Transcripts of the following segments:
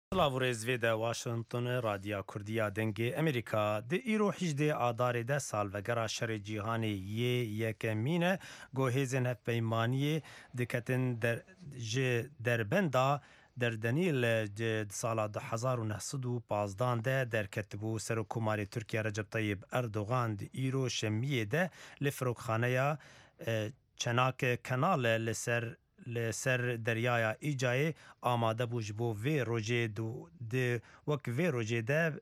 Slavurez vê de Washington Radya Kurdiya dengê Amerîka di îro 18 adarê de salvegera şerê cîhanê yê yekemîn e guhêzên hevpeymaniyê diketin ji derbenda derdenî li sala 2015 de derketibû Serokkomarê Tirkiye Recep Tayyip Erdogan di îro şemiyê de li firokxaneya Çenak Kenal li ser deryaya Îcayê amade bû ji bo vê rojê wek vê rojê de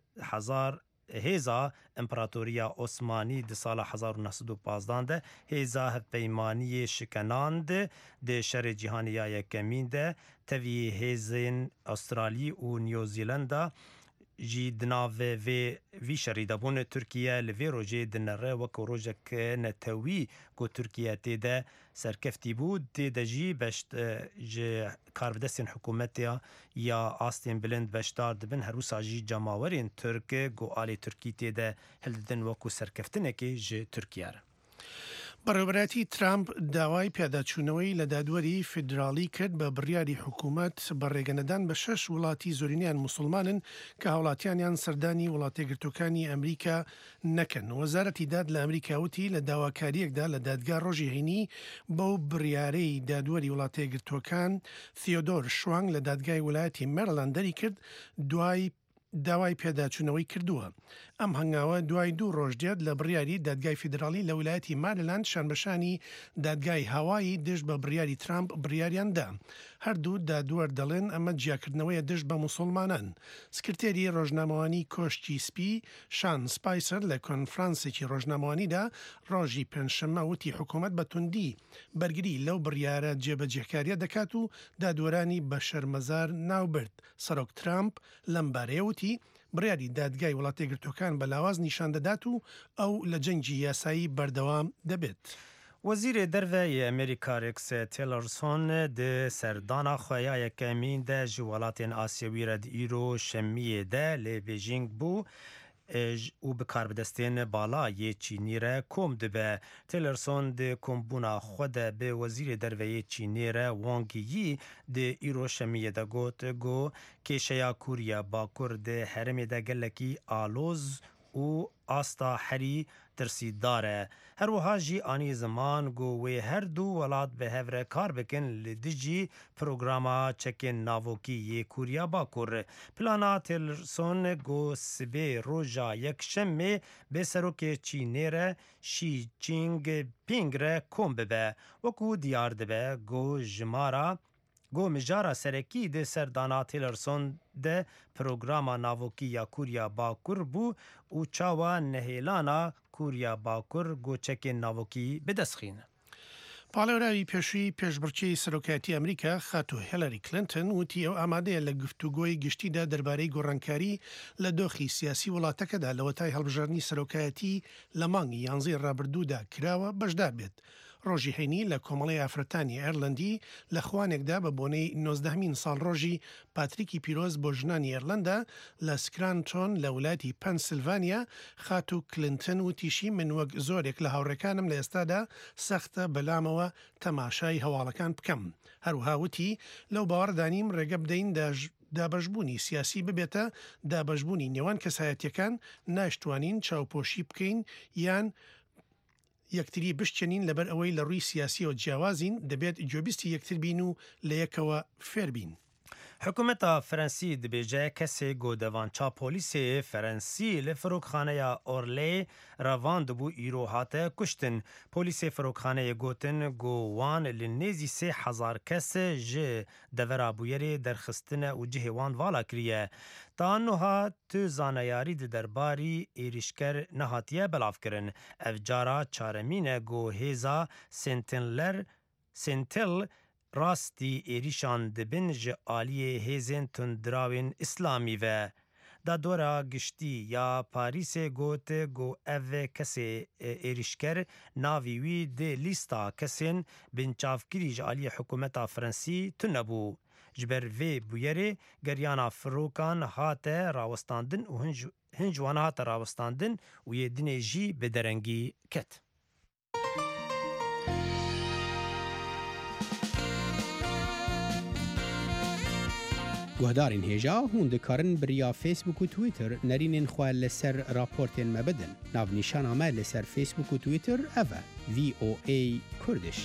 hêza İmparatoriya Osmanî di sala 1915 de hêza hevpeymaniyê şikenand di şerê cîhanê ya yekemîn de tevî hêzên Astralî û New Zealand'a jî di navê vî şerî de bûn. Tirkiye li vê rojê dinere wekû rojek netewî ku Tirkiye tê de serkeftî bû, tê de jî ji karbidestên hikûmetiya ya astên bilind beşdar dibin. Her wisa jî cemawerên Tirk got alê Tirkî tê de hildidin wekû serkeftinekê ji Tirkiye re. بەڕێوەبەتی ترامپ داوای پێداچوونەوەی لە دادوەری فیدراڵی کرد بە بڕیاری حکوومەت بە ڕێگەنەدان بە 6 وڵاتی زۆرینیان موسڵمانن کە هاوڵاتیانیان سەردانی وڵاتە یەکگرتووەکانی ئەمریکا نەکەن. وەزارەتی داد لە ئەمریکا وتی لە داواکاریەکدا لە دادگا ڕۆژی هەینی بەو بڕیارەی دادوەری وڵاتە یەکگرتووەکان تیۆدۆر شوانگ لە دادگای ویلایەتی مێریلاند دەری کرد داوای پێداچوونەوەی کردووە. ئەم هەنگاوە دوای 2 ڕۆژ دێت لە بڕیاری دادگای فیدراڵی لە ویلایەتی ماریلاند شانبەشانی دادگای هاوایی دژ بە بڕیاری ترامپ بڕیاریاندا. هەردوو دادوەر دەڵێن ئەمە جیاکردنەوەیە دژ بە موسڵمانان. سکرتێری ڕۆژنامەوانی کۆشتی سپی شان سپایسەر لە کۆنفرانسێکی ڕۆژنامەوانیدا ڕۆژی پێنجشەممە وتی حکوومەت بە توندی بەرگری لەو بڕیارە جێبەجێکاریە دەکات و دادوەرانی بە شەرمەزار ناوبرد. سەرۆک ترامپ لەم بارەیە وتی بڕیاری دادگای وڵاتە یەکگرتووەکان بە لاواز نیشان دەدات و ئەو لە جەنگی یاسایی بەردەوام دەبێت. Wezîrê derve Amerîka Rex Tillerson di serdana xwe ya yekemîn de ji welatên Asyawî re di îro şemiyê de lê Bêjing bû û bi karbidestên balayê Çînî re kom dibe. Tillerson di kombûna xwe de bi Wezîrê Derveyê Çînê re Wang Yi di îro şemiyê de got kêşeya Kuriya Bakur di herêmê de gelekî aloz û asta herî tirsîdar e. Her wiha jî anî ziman got wê her du welat bi hev re kar bikin li dijî programa çekên navokî yê Kuriya Bakur. Plana Tillerson got sibê roja yekşemê bê serokê Çînê re Xi Jinping re kom bibe. Wekû diyar dibe got mijara serekî di serdana Tillerson de programa navokî ya Kuriya Bakur bû û çawa nehêlana Kuriya Bakur got çekên navokî bidestxîne. پاڵێوراوی پێشووی پێشبڕکێی سەرۆکایەتی ئەمریکا خاتو هیلاری کلنتن وتی ئەو ئامادەیە لە گفتوگۆی گشتیدا دەربارەی گۆڕانکاری لە دۆخی سیاسی وڵاتەکەدا لە وەتای هەڵبژاردننی سەرۆکایەتی لە مانگی 11 ڕابردوودا کراوە بەشدار بێت. ڕۆژی هەینی لە کۆمەڵی ئافرەتانی ئێرلندی لە خوانێکدا بە بۆنەی 19مین ساڵ ڕۆژی پاتریکی پیرۆز بۆ ژنانی ئێرلندا لە سکرانتۆن لە وڵاتی پەنسیلڤانیا خاتو کلنتن وتیشی من وەک زۆرێک لە هاوڕێکانم لە ئێستادا سەختە بەلامەوە تەماشای هەواڵەکان بکەم. هەروها وتی لەو باوەڕدانیم ڕێگە بدەین دابەشبوونی سیاسی ببێتە دابەشبوونی نێوان کەسایەتیەکان ناشتوانین چاوپۆشی بکەین یان یەکتری بشتێنین لەبەر ئەوەی لە ڕووی سیاسیەوە جیاوازین دەبێت جۆبیستی یەکتر بین و لە یەکەوە فێر بین. حکوومەتا فەرەنسی دەبێژە کەسێک گۆدەڤانچا پۆلیسê فەرەنسî li firokxaneya Orlê revand bû îro hate kuştin. Polîsê firokxaneyê gotin got wan li nêzî 3000 kes ji devera bûyerê derxistine û cihê wan vala kiriye. Ta niha tu zaneyarî di derbarî êrişker nehatiye belavkirin. Ev cara çaremîn e got hêza Sentinel rastî êrîşan dibin ji aliyê hêzên tundravên İslamî ve. Dadwera giştî ya Parîsê got ev kesê êrişker navî wî di lîsta kesên binçavkirî ji aliyê hikûmeta Frensî tune bû. Ji ber vê bûyerê geryana firokan hate rawestandin û hin ji wan hate rawestandin û yê dinê jî bi derengî ket. گهدارین هێژا هون دikarin biriya Facebook û Twitter nerînên xwe li ser raportên me bidin. Navnîşana me li ser Facebook û Twitter ev e VOA Kurdish.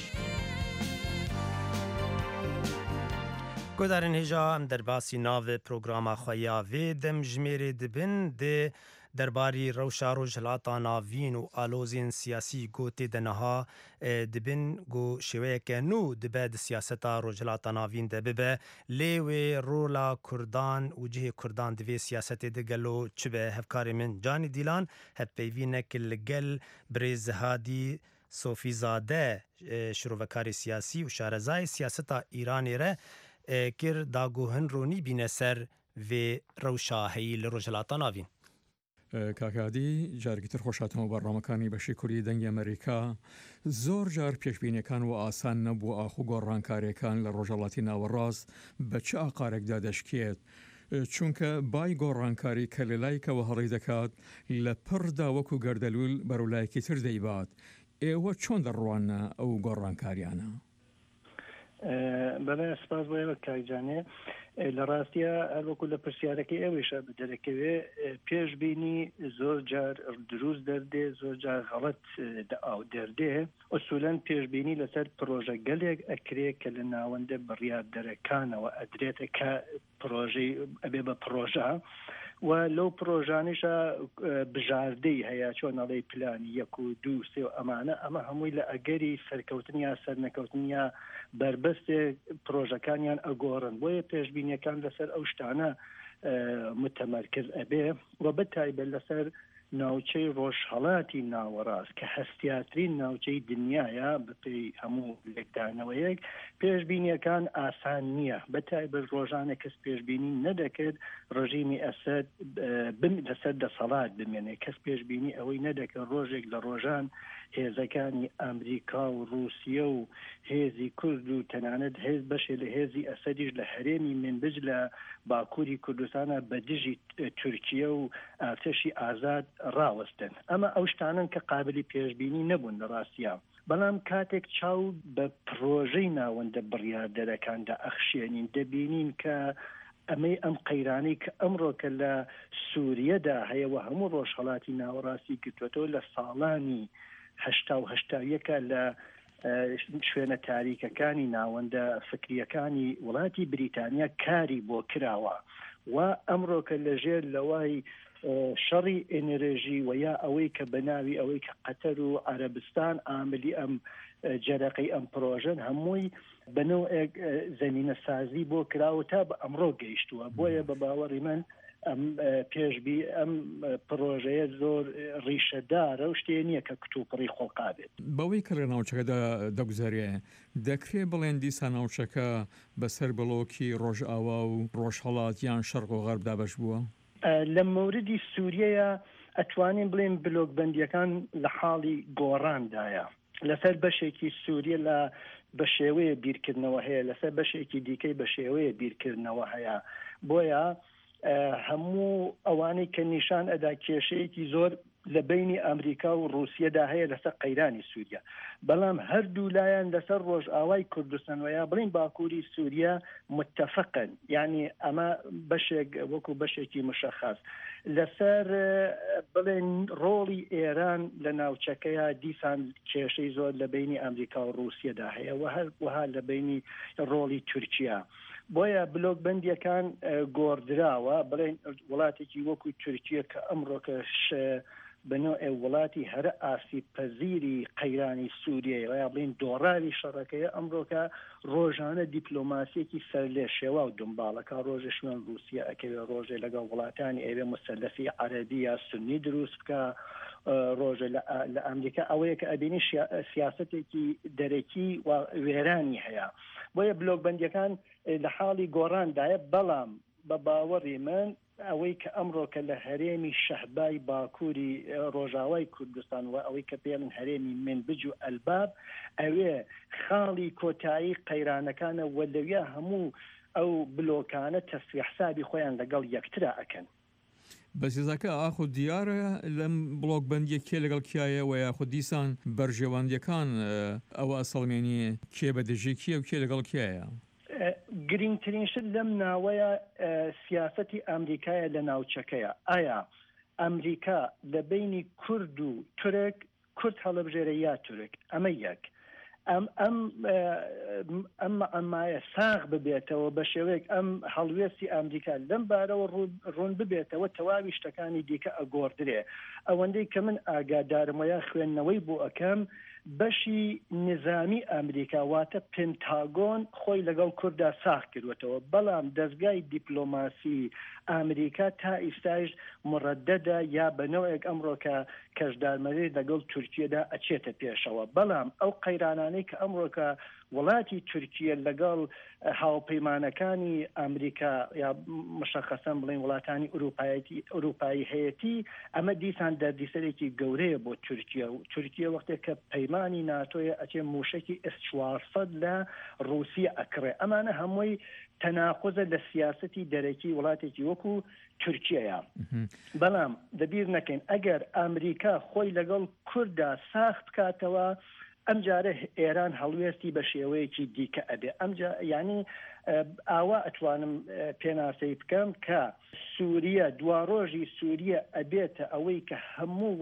گۆدارن هێژا ئەم دەرباسی ناوێ پرۆگراما خۆیا vê dem jmêrê dibin dê derbarî rewşa rojhilata navîn û alozên siyasî gotê de niha dibin got şêweyeke nû dibe di siyaseta rojhilata navîn de bibe lê wê rola Kurdan û cihê Kurdan di vê siyasetê de gelo çi be hevkarê min Canî Dîlan hevpeyvînek li gel Birêz Hadî Sofîzade şirovekarê siyasî û şarezayê siyaseta Îranê re kir daguhin ronî bîne ser vê rewşa heyî li rojhilata navîn. کاکادی جارگیتر خۆشاتەوە بەڕامەکانی بەشی کوردی دەنگی ئەمریکا زۆر جار پێشبینیەکان و ئاسان نەبوو ئاخو گۆڕانکاریەکان لە ڕۆژهەڵاتی ناوەڕاست بە چه ئاقارێکدا دەشکێت چونکە بای گۆڕانکاری کە لەلایکەوە هەڵی دەکات لە پڕدا وەکو گەردەلوول بەرەولایەکی تر دەیبات ئێوە چۆن دەڕوانە ئەو گۆڕانکاریانە؟ بەڵێ سپاس بۆ ئێوە کاکجانێ لە ڕاستیە هەروەکو لە پرسیارەکەی ئێوەیشە دەرەکەوێ پێشبینی زۆر جار دروست دەردێ زۆر جار غەڵەت ئاو دەردێ ئوسوولەن پێشبینی لەسەر پرۆژە گەلێک ئەکرێ کە لە ناوەندە بڕیاردەرەکانەوە ئەدرێتە کە پرۆژەی ئەبێ بە پرۆژە و لەو پرۆژانیشە بژاردەی هەیە چۆنەڵی پلانی 1 و 2 3 و ئەمە هەمووی لە ئەگەری سەرکەوتنیا سەرنەکەوتنیا بربەستێک پرۆژەکانیان ئەگۆڕن بۆیە پێشبینیەکان لەسەر ئەو شتانە متەمەرکز ئەبێ و بەتایبەت لەسەر ناوچەی ڕۆژهەڵاتی ناوەڕاست کە هەستیاترین ناوچەی دنیاە بەپێی هەموو لێکدانەوەیەک پێشبینیەکان ئاسان نییە بەتایبەت ڕۆژانە کەس پێشبینی نەدەکرد ڕژیمی ئەسەد لەسەر دەسەڵات بمێنێ کەس پێشبینی ئەوەی نەدەکرد ڕۆژێک لە ڕۆژان هێزەکانی ئەمریکا و رووسیە و هێزی کورد و تەنانەت هێز بەشێ لە هێزی ئەسەدیش لە هەرێمی منبج لە باکووری کوردستانە بە دژی تورکیە و ئارتشی ئازاد ڕاوەستن ئەمە ئەو شتانن کە قابلی پێشبینی نەبوون لە ڕاستیە بەڵام کاتێک چاو بە پرۆژەی ناوەندە بڕیاردەرەکاندا ئەخشێنین دەبینین کە ئەمەی ئەم قەیرانەی کە ئەمڕۆکە لە سووریەدا هەیەوە هەموو ڕۆژهەڵاتی ناوەڕاستی گرتوێتەوە لە ساڵانی هەشتاویەکە لە شوێنە تاریکەکانی ناوەندە فکریەکانی وڵاتی بریتانیا کاری بۆ کراوە و ئەمڕۆکە لەژێر لەوای شەڕی ئێنەرژی و یا ئەوەی کە بەناوی ئەوەی کە قەتەر و عەرەبستان ئاملی ئەم جەرەقەی ئەم پرۆژەن هەمووی بەنەوەیەک زەمینە سازی بۆ کراوە تا بە ئەمڕۆ گەیشتووە بۆیە بە باوەڕی من ئەم پێشبی ئەم پرۆژەیە زۆر ڕیشەدارە و شتێ نییە کە کتوپڕی خۆڵقا بێت بەوەی کە لە ناوچەکەدا دەگوزارێ دەکرێت بڵێن دیسان ناوچەکە بەسەر بڵۆکی ڕۆژئاوا و ڕۆژهەڵات یان شەرق و غەرب دابەش بووە لە موردی سووریەیە ئەتوانین بڵێن بلۆکبەندیەکان لە حاڵی گۆڕاندایە لەسەر بەشێکی سووریە لە بە شێوەیە بیرکردنەوە هەیە لەسەر بەشێکی دیکەی بە شێوەیە بیرکردنەوە هەیە بۆیە هەموو ئەوانەی کە نیشان ئەدا کێشەیەکی زۆر لە بینی ئەمریکا و رووسیەدا هەیە لەسەر قەیرانی سووریا بەڵام هەردوو لایەن لەسەر ڕۆژئاوای کوردستانوەیە بڵین باکووری سووریا متفقن یعنی ئەمە بەشێک وەکو بەشێکی مشەخص لەسەر بڵێن ڕۆڵی ئێران لە ناوچەکەیە دیسان کێشەی زۆر لە بینی ئەمریکا و رووسیەدا هەیە وها لە بینی ڕۆڵی تورکیا بۆیە بلۆکبەندیەکان گۆڕدراوە بڵێن وڵاتێکی وەکو تورکیە کە ئەمڕۆکەش بنەوە وڵاتی هەرە ئاسیب پەزیری قەیرانی سووریە یا بڵین دۆڕاوی شەڕەکەیە ئەمڕۆکە ڕۆژانە دیپلۆماسیەکی سەر لێ شێوا و دنباڵەکە ڕۆژە شوێن رووسیا ئەکەوێ ڕۆژێ لەگەڵ وڵاتانی ئەوێ مسەلەفی عەرەبی یا سونی دروست بکە ڕۆژە لە ئەمریکا ئەوەیە کە ئەبینی سیاسەتێکی دەرەکی و وێرانی هەیە بۆیە بلۆکبەندیەکان لە حاڵی گۆڕاندایە بەڵام بە باوەڕی من ئەوەی کە ئەمڕۆکە لە هەرێمی شەهبای باکووری ڕۆژاوای کوردستان و ئەوەی کە پێڵن هەرێمی منبج و ئەلباب ئەوێ خاڵی کۆتایی قەیرانەکانە وەلەویە هەموو ئەو بلۆکانە تەسویح حسابی خۆیان لەگەڵ یەکترا ئەکەن بەسیزەکە ئاخۆ دیارە لەم بڵۆک بەندیە کێ لەگەڵ کایە و یاخۆ دیسان بەرژێوەندیەکان ئەوە ئەسەڵمێنی کێ بەدەژێ کیە و کێ لەگەڵ کایە گرنگترینشت لەم ناوەیە سیاسەتی ئەمریکایە لە ناوچەکەیە. ئایا ئەمریکا لە بینی کورد و تورک کورد هەڵەبژێرە یا تورک؟ ئەمە یەک. ئەمایە ساغ ببێتەوە بە شێوەیەک ئەم هەڵوێستی ئەمریکا لەم بارەوە ڕوون ببێتەوە تەواوی شتەکانی دیکە ئەگۆڕدرێ. ئەوەندەی کە من ئاگادارمەیە خوێندنەوەی بۆ ئەەکەم بەشی نظامی ئەمریکا واتە پنتاگۆن خۆی لەگەڵ کووردا ساغ کردوێتەوە، بەڵام دەستگای دیپلۆماسی ئەمریکا تا ئیستاش مڕەدەدا یا بەنەوەیەک ئەمڕۆکە کەشدارمەری لەگەڵ تورکیەدا ئەچێتە پێشەوە. بەڵام ئەو قەیرانانەی کە ئەمڕۆکە وڵاتی تورکیە لەگەڵ هاوپەیمانەکانی ئەمریکا یا مشخصەن بڵین وڵاتانی ئوروپایی هەیەتی، ئەمە دیسان دەردیسەرێکی گەورەیە بۆ تورکیە و تورکیە وەختێک کە پەیمانی ناتۆیە ئەچێ موشکی S-400 لە رووسیا ئەکڕێ. ئەمانە هەمووی تەناقوزە لە سیاسەتی دەرەکی وڵاتێکی وەکو تورکیەیە. بەڵام دەبیر نەکەین ئەگەر ئەمریکا خۆی لەگەڵ کووردا ساخ بکاتەوە، ئەم جارە ئێران هەڵوێستی بە شێوەیەکی دیکە ئەبێ. ئەمجا یعنی ئاوا ئەتوانم پێناسەی بکەم کە سووریە دواڕۆژی سووریە ئەبێتە ئەوەی کە هەموو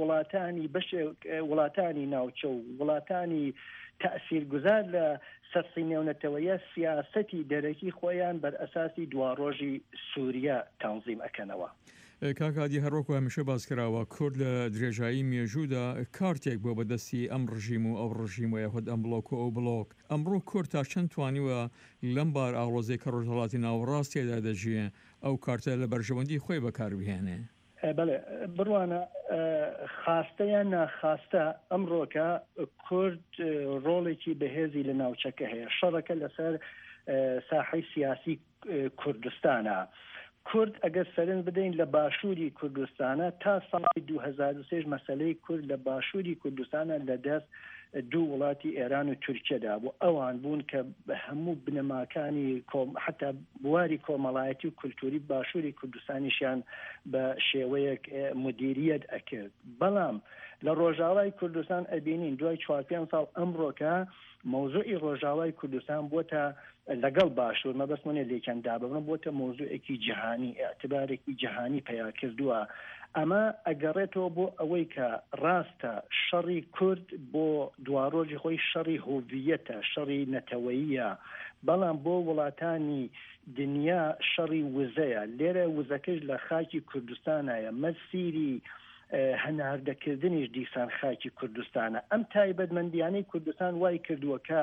وڵاتانی ناوچە و وڵاتانی تأثیرگوزار لە سەرسی نێونەتەوەیە سیاسەتی دەرەکی خۆیان بەر ئەساسی دواڕۆژی سووریا تەنزیم ئەکەنەوە. کاکادی هەروەکو هەمیشە باس کراوە کورد لە درێژایی مێژوودا کارتێک بۆ بەدەستی ئەم ڕژیم و ئەو ڕژیم و یاخود ئەم بڵۆک و ئەو بڵۆک. ئەمڕۆ کورد تا چەند توانیوە لەم بار ئاڵۆزەی کە ڕۆژهەڵاتی ناوەڕاست تێدا دەژیە ئەو کارتە لە بەرژەوەندی خۆی بەکاربهێنێ؟ بەڵێ بڕوانە خاستەیان ناخاستە ئەمڕۆکە کورد ڕۆڵێکی بەهێزی لە ناوچەکە هەیە. شەڕەکە لەسەر ساحەی سیاسی کوردستانە. کورد ئەگەر سەرنج بدەین لە باشووری کوردستانە تا ساڵی 2003 مەسەلەی کورد لە باشووری کوردستانە لەدەست دوو وڵاتی ئێران و تورکیەدا بوو. ئەوان بوون کە هەموو بنەماکانی حتا بواری کۆمەڵایەتی و کولتوری باشووری کوردستانیشیان بە شێوەیەک مدیریەت ئەکرد. بەڵام لە ڕۆژاوای کوردستان ئەبینین دوای 4-5 ساڵ ئەمڕۆکە مۆزوعی ڕۆژاوای کوردستان بووە لەگەڵ باشوور مەبەستمونێ لێکەندا ببن بۆتە مۆزوعێکی جیهانی، ئەعتبارێکی جیهانی پەیا کردووە. ئەمە ئەگەڕێتەوە بۆ ئەوەی کە ڕاستە شەڕی کورد بۆ دواڕۆژی خۆی شەڕی هۆڤیەتە، شەڕی نەتەوەییە، بەڵام بۆ وڵاتانی دنیا شەڕی وزەیە. لێرە وزەکەش لە خاکی کوردستانایە، مەسیری هەناردەکردنیش دیسان خاکی کوردستانە. ئەم تایبەتمەندیانەی کوردستان وای کردووە کە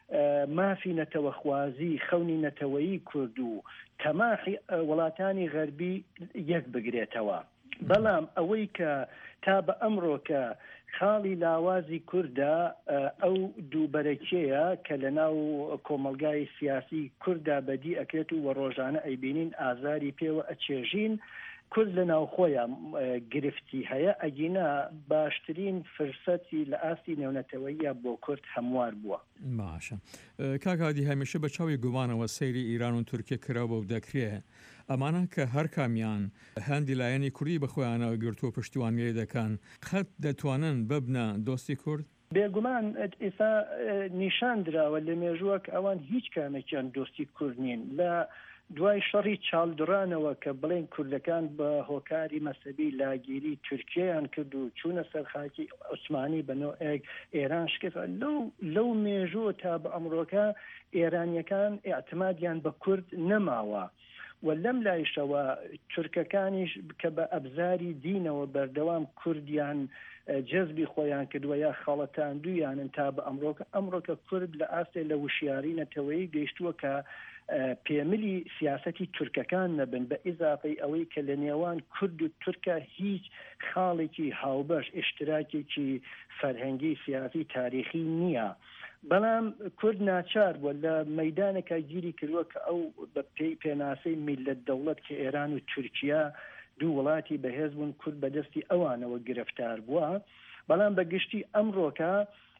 مافی نەتەوەخوازی خەونی نەتەوەیی کورد و تەماحی وڵاتانی غەربی یەک بگرێتەوە. بەڵام ئەوەی کە تا بە ئەمڕۆ کە خاڵی لاوازی کووردا ئەو دووبەرەکێیە کە لە ناو کۆمەلگای سیاسی کووردا بەدی ئەکرێت و ڕۆژانە ئەیبینین ئازاری پێوە ئەچێژین. کورد لە ناوخۆیان گرفتی هەیە، ئەگینا باشترین فرسەتی لە ئاستی نێونەتەوەیە بۆ کورد هەموار بووە. باشە کاکادی هەمیشە بە چاوی گومانەوە سەیری ئیران و تورکیە کراوە و دەکرێت ئەمانە کە هەر کامیان هەندی لایەنی کوردی بەخۆیانەوە گرتووە پشتیوانگەی دەکەن خەت دەتوانن ببنە دۆستی کورد؟ بێگومان ئێستا نیشان درراوە لە مێژووە کە ئەوان هیچ کامێکیان دۆستی کورد نین. لە دوای شەڕی چاڵدرانەوە کە بڵێن کوردەکان بە هۆکاری مەسەبی لاگیری تورکیەیان کرد و چوونە سەر خاکی عوسمانی بەنەوەیەک ئێران شکست لەو مێژووە تا بە ئەمڕۆکە ئێرانیەکان ئێعتمادیان بە کورد نەماوە. و لەم لایشەوە تورکەکانیش کە بە ئەبزاری دینەوە بەردەوام کوردیان جەزبی خۆیان کردووە یا خەڵەتاندوویانن تا بە ئەمڕۆکە کورد لە ئاستێ لە وشیاری نەتەوەیی گەیشتووە کە پێملی سیاسەتی تورکەکان نەبن، بە ئیزافەی ئەوەی کە لە نێوان کورد و تورکە هیچ خاڵێکی هاوبەش ئشتراکێکی فەرهەنگی سیاسی تاریخی نییە. بەڵام کورد ناچار بووە لە مەیدانێکە گیری کردووە کە ئەو بە پێناسەی میلەت دەوڵەت کە ئێران و تورکیا دوو وڵاتی بەهێز بوون کورد بەدەستی ئەوانەوە گرفتار بووە. بەڵام بەگشتی ئەمڕۆکە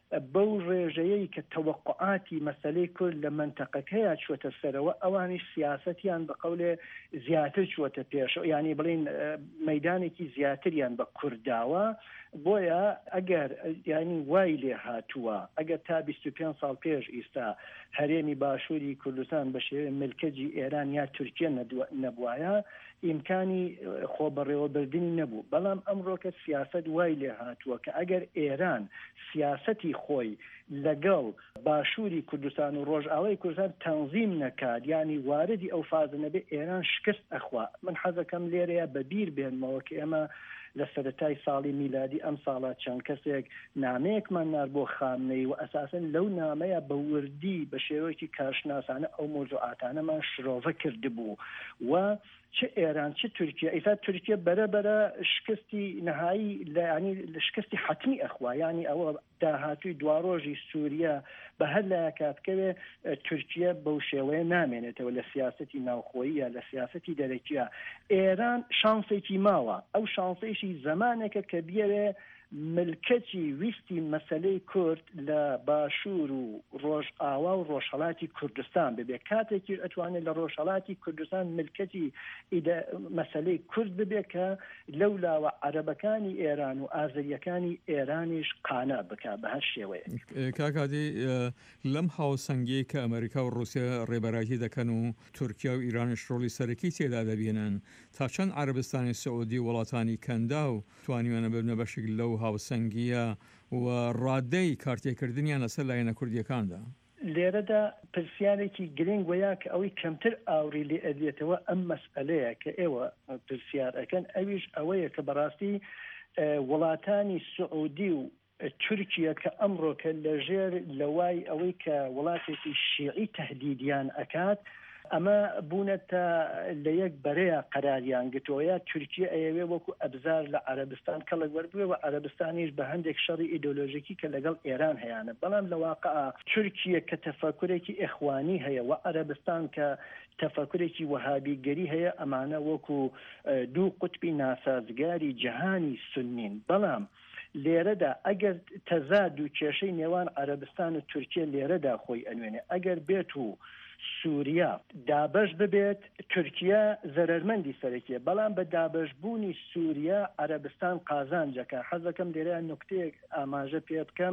بەو ڕێژەیەی کە تەوەقعاتی مەسەلەی کورد لە منتەقەکەیە چوەتە سەرەوە ئەوانیش سیاسەتیان بە قەولێ زیاتر چوەتە پێشەوە ینی بڵین مەیدانێکی زیاتریان بە کورداوە بۆیە ئەگەر ینی وای لێ هاتووە ئەگەر تا 25 ساڵ پێش ئیستا هەرێمی باشووری کوردستان بە شێوەیە ملکەجی ئێران یا تورکیە نەبوایە ئیمکانی خۆبەڕێوەبردننی نەبوو بەڵام ئەمڕۆکە سیاست وای لێ هاتووە کە ئەگەر ئێران سیاسەتی خۆی لەگەڵ باشووری کوردستان و ڕۆژئاوای کوردستان تەنظیم نەکات ینی واردی ئەو فازە نەبێ ئێران شکست ئەخوا من حەزەکەم لێرەیە بەبیر بێنمەوە کە ئێمە لە سەرەتای ساڵی میلادی ئەم ساڵات چەند کەسێک نامەیەکمان نار بۆ خامنەی و ئەساسن لەو نامەیە بە وردی بە شێوەیەکی کارشناسانە ئەو مۆزوعاتانەمان شرۆڤە کردبوو و چه ئێران چه تورکیا ئیسا تورکیا بەرەبەرە شکستی نهایی ینی شکستی حتمی ئەخوا ینی ئەوە داهاتووی دواڕۆژی سووریا بە هەر لایەکاتکەوێ تورکیا بەو شێوەیە نامێنێتەوە لە سیاسەتی ناوخۆییە لە سیاسەتی دەرەکیە ئێران شانسێکی ماوە ئەو شانسێکی زمانێکە کە بیەوێ ملکەتی ویستی مەسەلەی کورد لە باشوور و ڕۆژئاوا و ڕۆژهەڵاتی کوردستان ببێ کاتێکی ئەتوانێت لە ڕۆژهەڵاتی کوردستان ملکەتی مەسەلەی کورد ببێ کە لەولاوە عەرەبەکانی ئێران و ئازەریەکانی ئێرانیش قانە بکە بە هەر شێوەیە. کاکادی لەم هاوسەنگی کە ئەمریکا و رووسیا ڕێبەرایەتی دەکەن و تورکیا و ئیرانش ڕۆڵی سەرەکی تێدا دەبێنن تا چەند عەرەبستانی سعودی وڵاتانی کەندا و توانیوانە ببنە بەشێک لەو هاوسەنگیە و ڕادەی کارتێکردنیان لەسەر لایەنە کوردیەکاندا لێرەدا پرسیارێکی گرنگ وەیە کە ئەوەی کەمتر ئاوری لێ ئەدێتەوە ئەم مەسئلەیە کە ئێوە پرسیار ئەەکەن ئەویش ئەوەیە کە بەڕاستی وڵاتانی سعودی و تورکیا کە ئەمڕۆکە لەژێر لەوای ئەوەی کە وڵاتێکی شیعی تهدیدیان ئەکات ئەمە بوونەتە لە یەک بەرەیە قەراریان گرتووە تورکیا ئەیەوێ وەکو ئەبزار لە عەرەبستان کەڵک وەربوێ و عەرەبستانیش بە هەندێک شەڕی ئیدۆلۆژیکی کە لەگەڵ ئێران هەیەە بەڵام لە واقعا تورکیا کە تەفەکورێکی ئیخوانی هەیە و عەرەبستان کە تەفەکورێکی وەهابیگەری هەیە ئەمانە وەکو دوو قوتبی ناسازگاری جەهانی سنین بەڵام لێرەدا ئەگەر تەزاد و کێشەی نێوان عەرەبستان و تورکیا لێرەدا خۆی ئەنوێنێ ئەگەر بێت و سووریا دابەش ببێت تورکیا زەرمەندی سەرەکیە بەڵام بە دابەشبوونی سووریا عەرەبستان قازانجەکە حەزەکەم لێرەیە نوکتەیەک ئاماژە پێ بکەم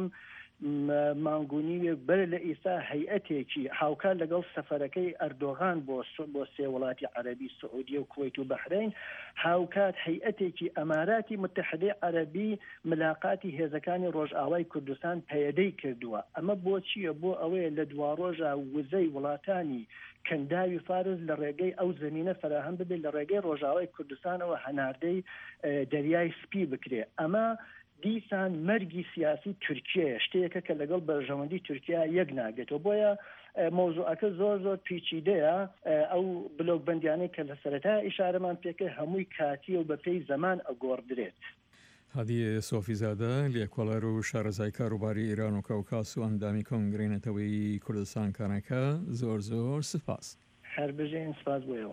مانگونی بەر لە ئیسا هەیئەتێکی هاوکار لەگەڵ سەفەرەکەی ئەردۆغان بۆ سێ وڵاتی عەرەبی سعودی و کوێیت و بەحرین هاوکات هەیئەتێکی ئەماراتی متحدەی عەرەبی ملاقاتی هێزەکانی ڕۆژئاوای کوردستان پەیدەی کردووە ئەمە بۆ چییە بۆ ئەوەیە لە دواڕۆژە وزەی وڵاتانی کەنداوی فارس لە ڕێگەی ئەو زمینە فراهەم ببێت لە ڕێگەی ڕۆژئاوای کوردستانەوە هەناردەی دەریای سپی بکرێ ئەمە دیسان مەرگی سیاسی تورکیە شتێکە کە لەگەڵ بەرژەوەندی تورکیا یەک ناگێتەوە بۆیە مۆزوعەکە زۆر پیچیدەیە ئەو بلۆکبەندیانەی کە لە سەرەتا ئیشارەمان پێکرد هەمووی کاتیە و بەپێی زەمان ئەگۆڕدرێت. هادی سۆفیزادە لێکۆڵەر و شارەزای کاروباری ئێران و کەوکاس و ئەندامی کۆنگرێنێتەوەی کوردستان کانەکە زۆر سپاس. هەر بژێن سپاس بۆیەوە.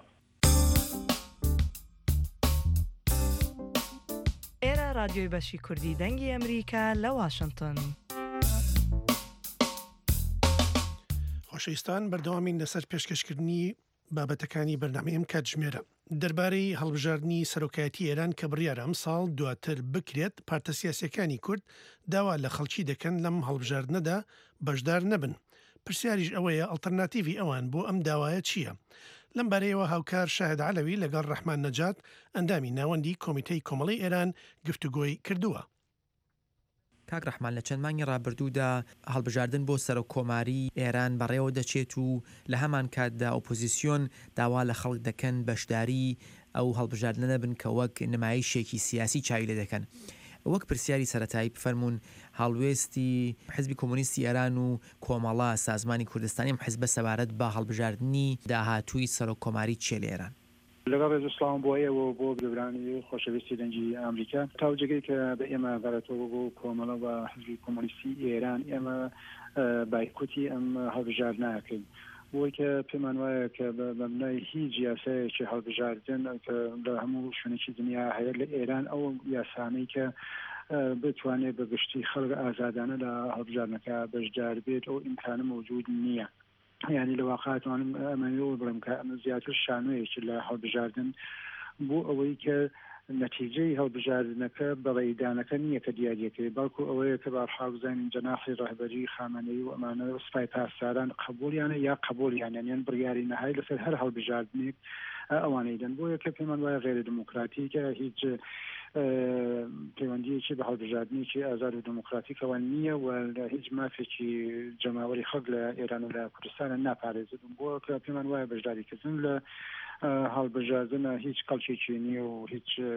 رادیۆی بەشی کوردی دەنگی ئەمریکا لە واشنگتن. خۆشەویستان بەردەوامین لەسەر پێشکەشکردنی بابەتەکانی بەرنامەیەم کاتژمێرە دەربارەی هەڵبژاردننی سەرۆکایەتی ئێران کە بڕیارە ئەم ساڵ دواتر بکرێت پارتە سیاسیەکانی کورد داوا لە خەڵکی دەکەن لەم هەڵبژاردنەدا بەشدار نەبن. پرسیاریش ئەوەیە ئەڵتەرناتیڤی ئەوان بۆ ئەم داوایە چییە؟ لەم بارەیەوە هاوکار شاهد عەلەوی لەگەڵ ڕەحمان نەجات ئەندامی ناوەندی کۆمیتەی کۆمەڵی ئێران گفتوگۆی کردووە. کاک ڕەحمان لە چەند مانگی ڕابردوودا هەڵبژاردن بۆ سەرۆک کۆماری ئێران بەڕێوە دەچێت و لە هەمان کاتدا ئۆپۆزیسیۆن داوا لە خەڵک دەکەن بەشداری ئەو هەڵبژاردنە نەبن کە وەک نمایشێکی سیاسی چاوی لێ دەکەن. وەک پرسیاری سەرەتایی بفەرمونون هەڵوێستی حزبی کۆمۆنیستی ئێران و کۆمەڵا سازمانی کوردستانی حزبە سەبارەت بە هەڵبژاردننی داهاتووی سەرۆک کۆماری چێ لە ئێران. لەگەڵ ڕێزوسڵام بۆ ئێوە بۆ گەورانی خۆشەویستی دەنگی ئەمریکا تاوجێگەی کە بە ئێمە بەرەتەوە بۆ کۆمەڵە بە حزبی کۆمۆنیستی ئێران ئێمە بایکوتی ئەم هەڵبژار ناکەین بۆی کە پێمان وایە کە بەمنای هیچ یاسایەکی هەڵبژاردن لە هەموو شوێنێکی دنیا هەیە لە ئێران ئەو یاسانەی کە بتوانێت بە گشتی خەڵک ئازادانە لە هەڵبژاردنەکە بەشدار بێت ئەو ئیمکانە موجود نییە. یعنی لە واقعاتوانم ئەمەوە بڵم کە ئەمە زیاتر شانۆیەکی لە هەڵبژاردن بۆ ئەوەی کە نەتیجەی هەڵبژاردنەکە بەڕێدانەکە نییە کە دیاریەکەی بەڵکو ئەوەیە کە بەرحاڵ بزانین جەناحی ڕەهبەری خامنەیی و ئەمانە سوپای پاسداران قبولیانە یا قبولیانیان بڕیاری نەهایی لەسەر هەر هەڵبژاردنێک ئەوانەی دەن بۆیە کە پێمان وایە غێر دموکراتیکە هیچ پەیوەندیەکی بە هەڵبژاردنێکی ئازاد و دموکراتیکەوە نییە و هیچ مافێکی جەماوەری خەڵک لە ئێران و لە کوردستانە ناپارێزن بۆ کە پێمان وایە بەشداریکردن لە هەڵبژاردنە هیچ قەڵکێکی نییە و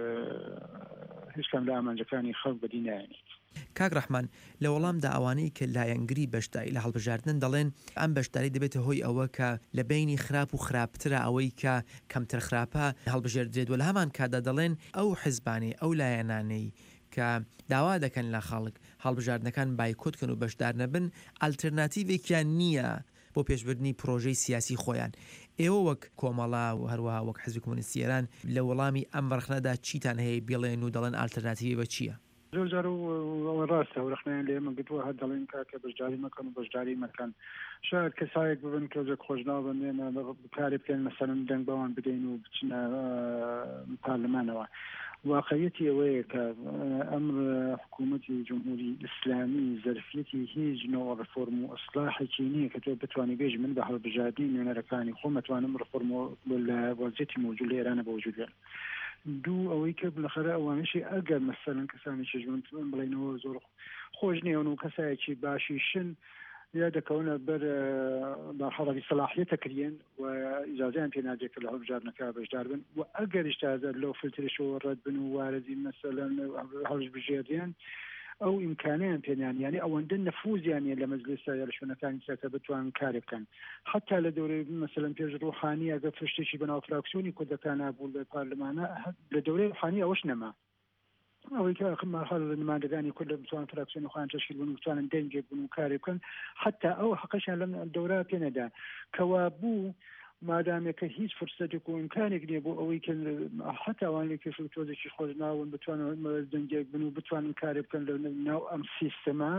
هیچ کەم لە ئامانجەکانی خەڵک بەدی نایێنێت. کاک ڕەحمان لە وەڵامدا ئەوانەی کە لایەنگری بەشداری لە هەڵبژاردن دەڵێن ئەم بەشداری دەبێتە هۆی ئەوە کە لە بینی خراپ و خراپترە ئەوەی کە کەمتر خراپە هەڵبژێردرێت و لە هەمان کادا دەڵێن ئەو حیزبانی ئەو لایەنانەی کە داوا دەکەن لە خەڵک هەڵبژاردنەکان بایکۆتکەن و بەشدار نەبن ئالتەرناتیڤێکیان نییە بۆ پێشبردننی پرۆژەی سیاسی خۆیان. ئێوە وەک کۆمەڵا و هەروەها وەک حیزبی کۆمۆنیستی ئێران لە وەڵامی ئەم ڕخنەدا چیتان هەیە بڵێن و دەڵێن ئالتەرناتیڤ بە چییە؟ زۆر جار و ڕاستە و رەخنیان لێ من گوتووە هەر دەڵێن کاکە بەشداری مەکەن و بەشداری مەکەن شاید کەسایەک ببن کەوجێک خۆشناو بنێنە کاری بکەن مەسەرن دەنگ بەوان بدەین و بچنە پارلەمانەوە. واقعیەتی ئەوەیە کە ئەم حکوومەتی جمهوری ئیسلامی زەرفیەتی هیچ نەوە ڕفۆرم و ئیسلاحێکی نییە کە تۆ بتوانانی بێژ من بە هەڵبژاردنی نوێنەرەکانی خۆم ئەتوانم ڕفۆرم لە وەزیەتی موجود لە ئێرانە بەوجود بێن. دوو ئەوەی کە بالاخره ئەوانشی ئەگەر مەسەلەن کەسانی چژمن بڵێنەوە زۆر خۆش نیەون و کەسایەکی باشیشن یا دەکەونە بەر بەحاڵی سەلاحیەتە کردێن و ئیجازەیان پێ نادرێت کە لە هەڵبژاردنەکە بەشدار بن و ئەگەریش تازە لەو فلترشەوە ڕەت بن و وارەزی مەسەلەن هەڵبژێردیان ئەو ئیمکانیان پێیان یعنی ئەوەندە نەفوزیانە لە مەجلیسە یا لە شوێنەکانی سیاسە بتوان کارێک بکەن حتا لە دەورەی مەسەلەن پێش ڕوحانی ئەگەر فرشتێکی بەناو فراکسیۆنی کوردەکانە بوو لە پارلەمانە لە دەورەی ڕوحانی ئەوەش نەما ئەوەی کە مەرحەڵە لە نمایندەگانی کورد لە بتوان فراکسیۆنی خۆیان تەشکیل بن و بتوانن دەنگێک بن و کارێک بکەن حتا ئەو حەقەشیان لەم دەورە پێ نەدا کەوا بوو مادامێکە هیچ فرسەتێک و ئیمکانێک نییە بۆ ئەوەی کە حتا ئەوانەی کەش و تۆزێکی خۆش ناون بتوانن دەنگێک بن و بتوانن کارێک بکەن لە ناو ئەم سیستەما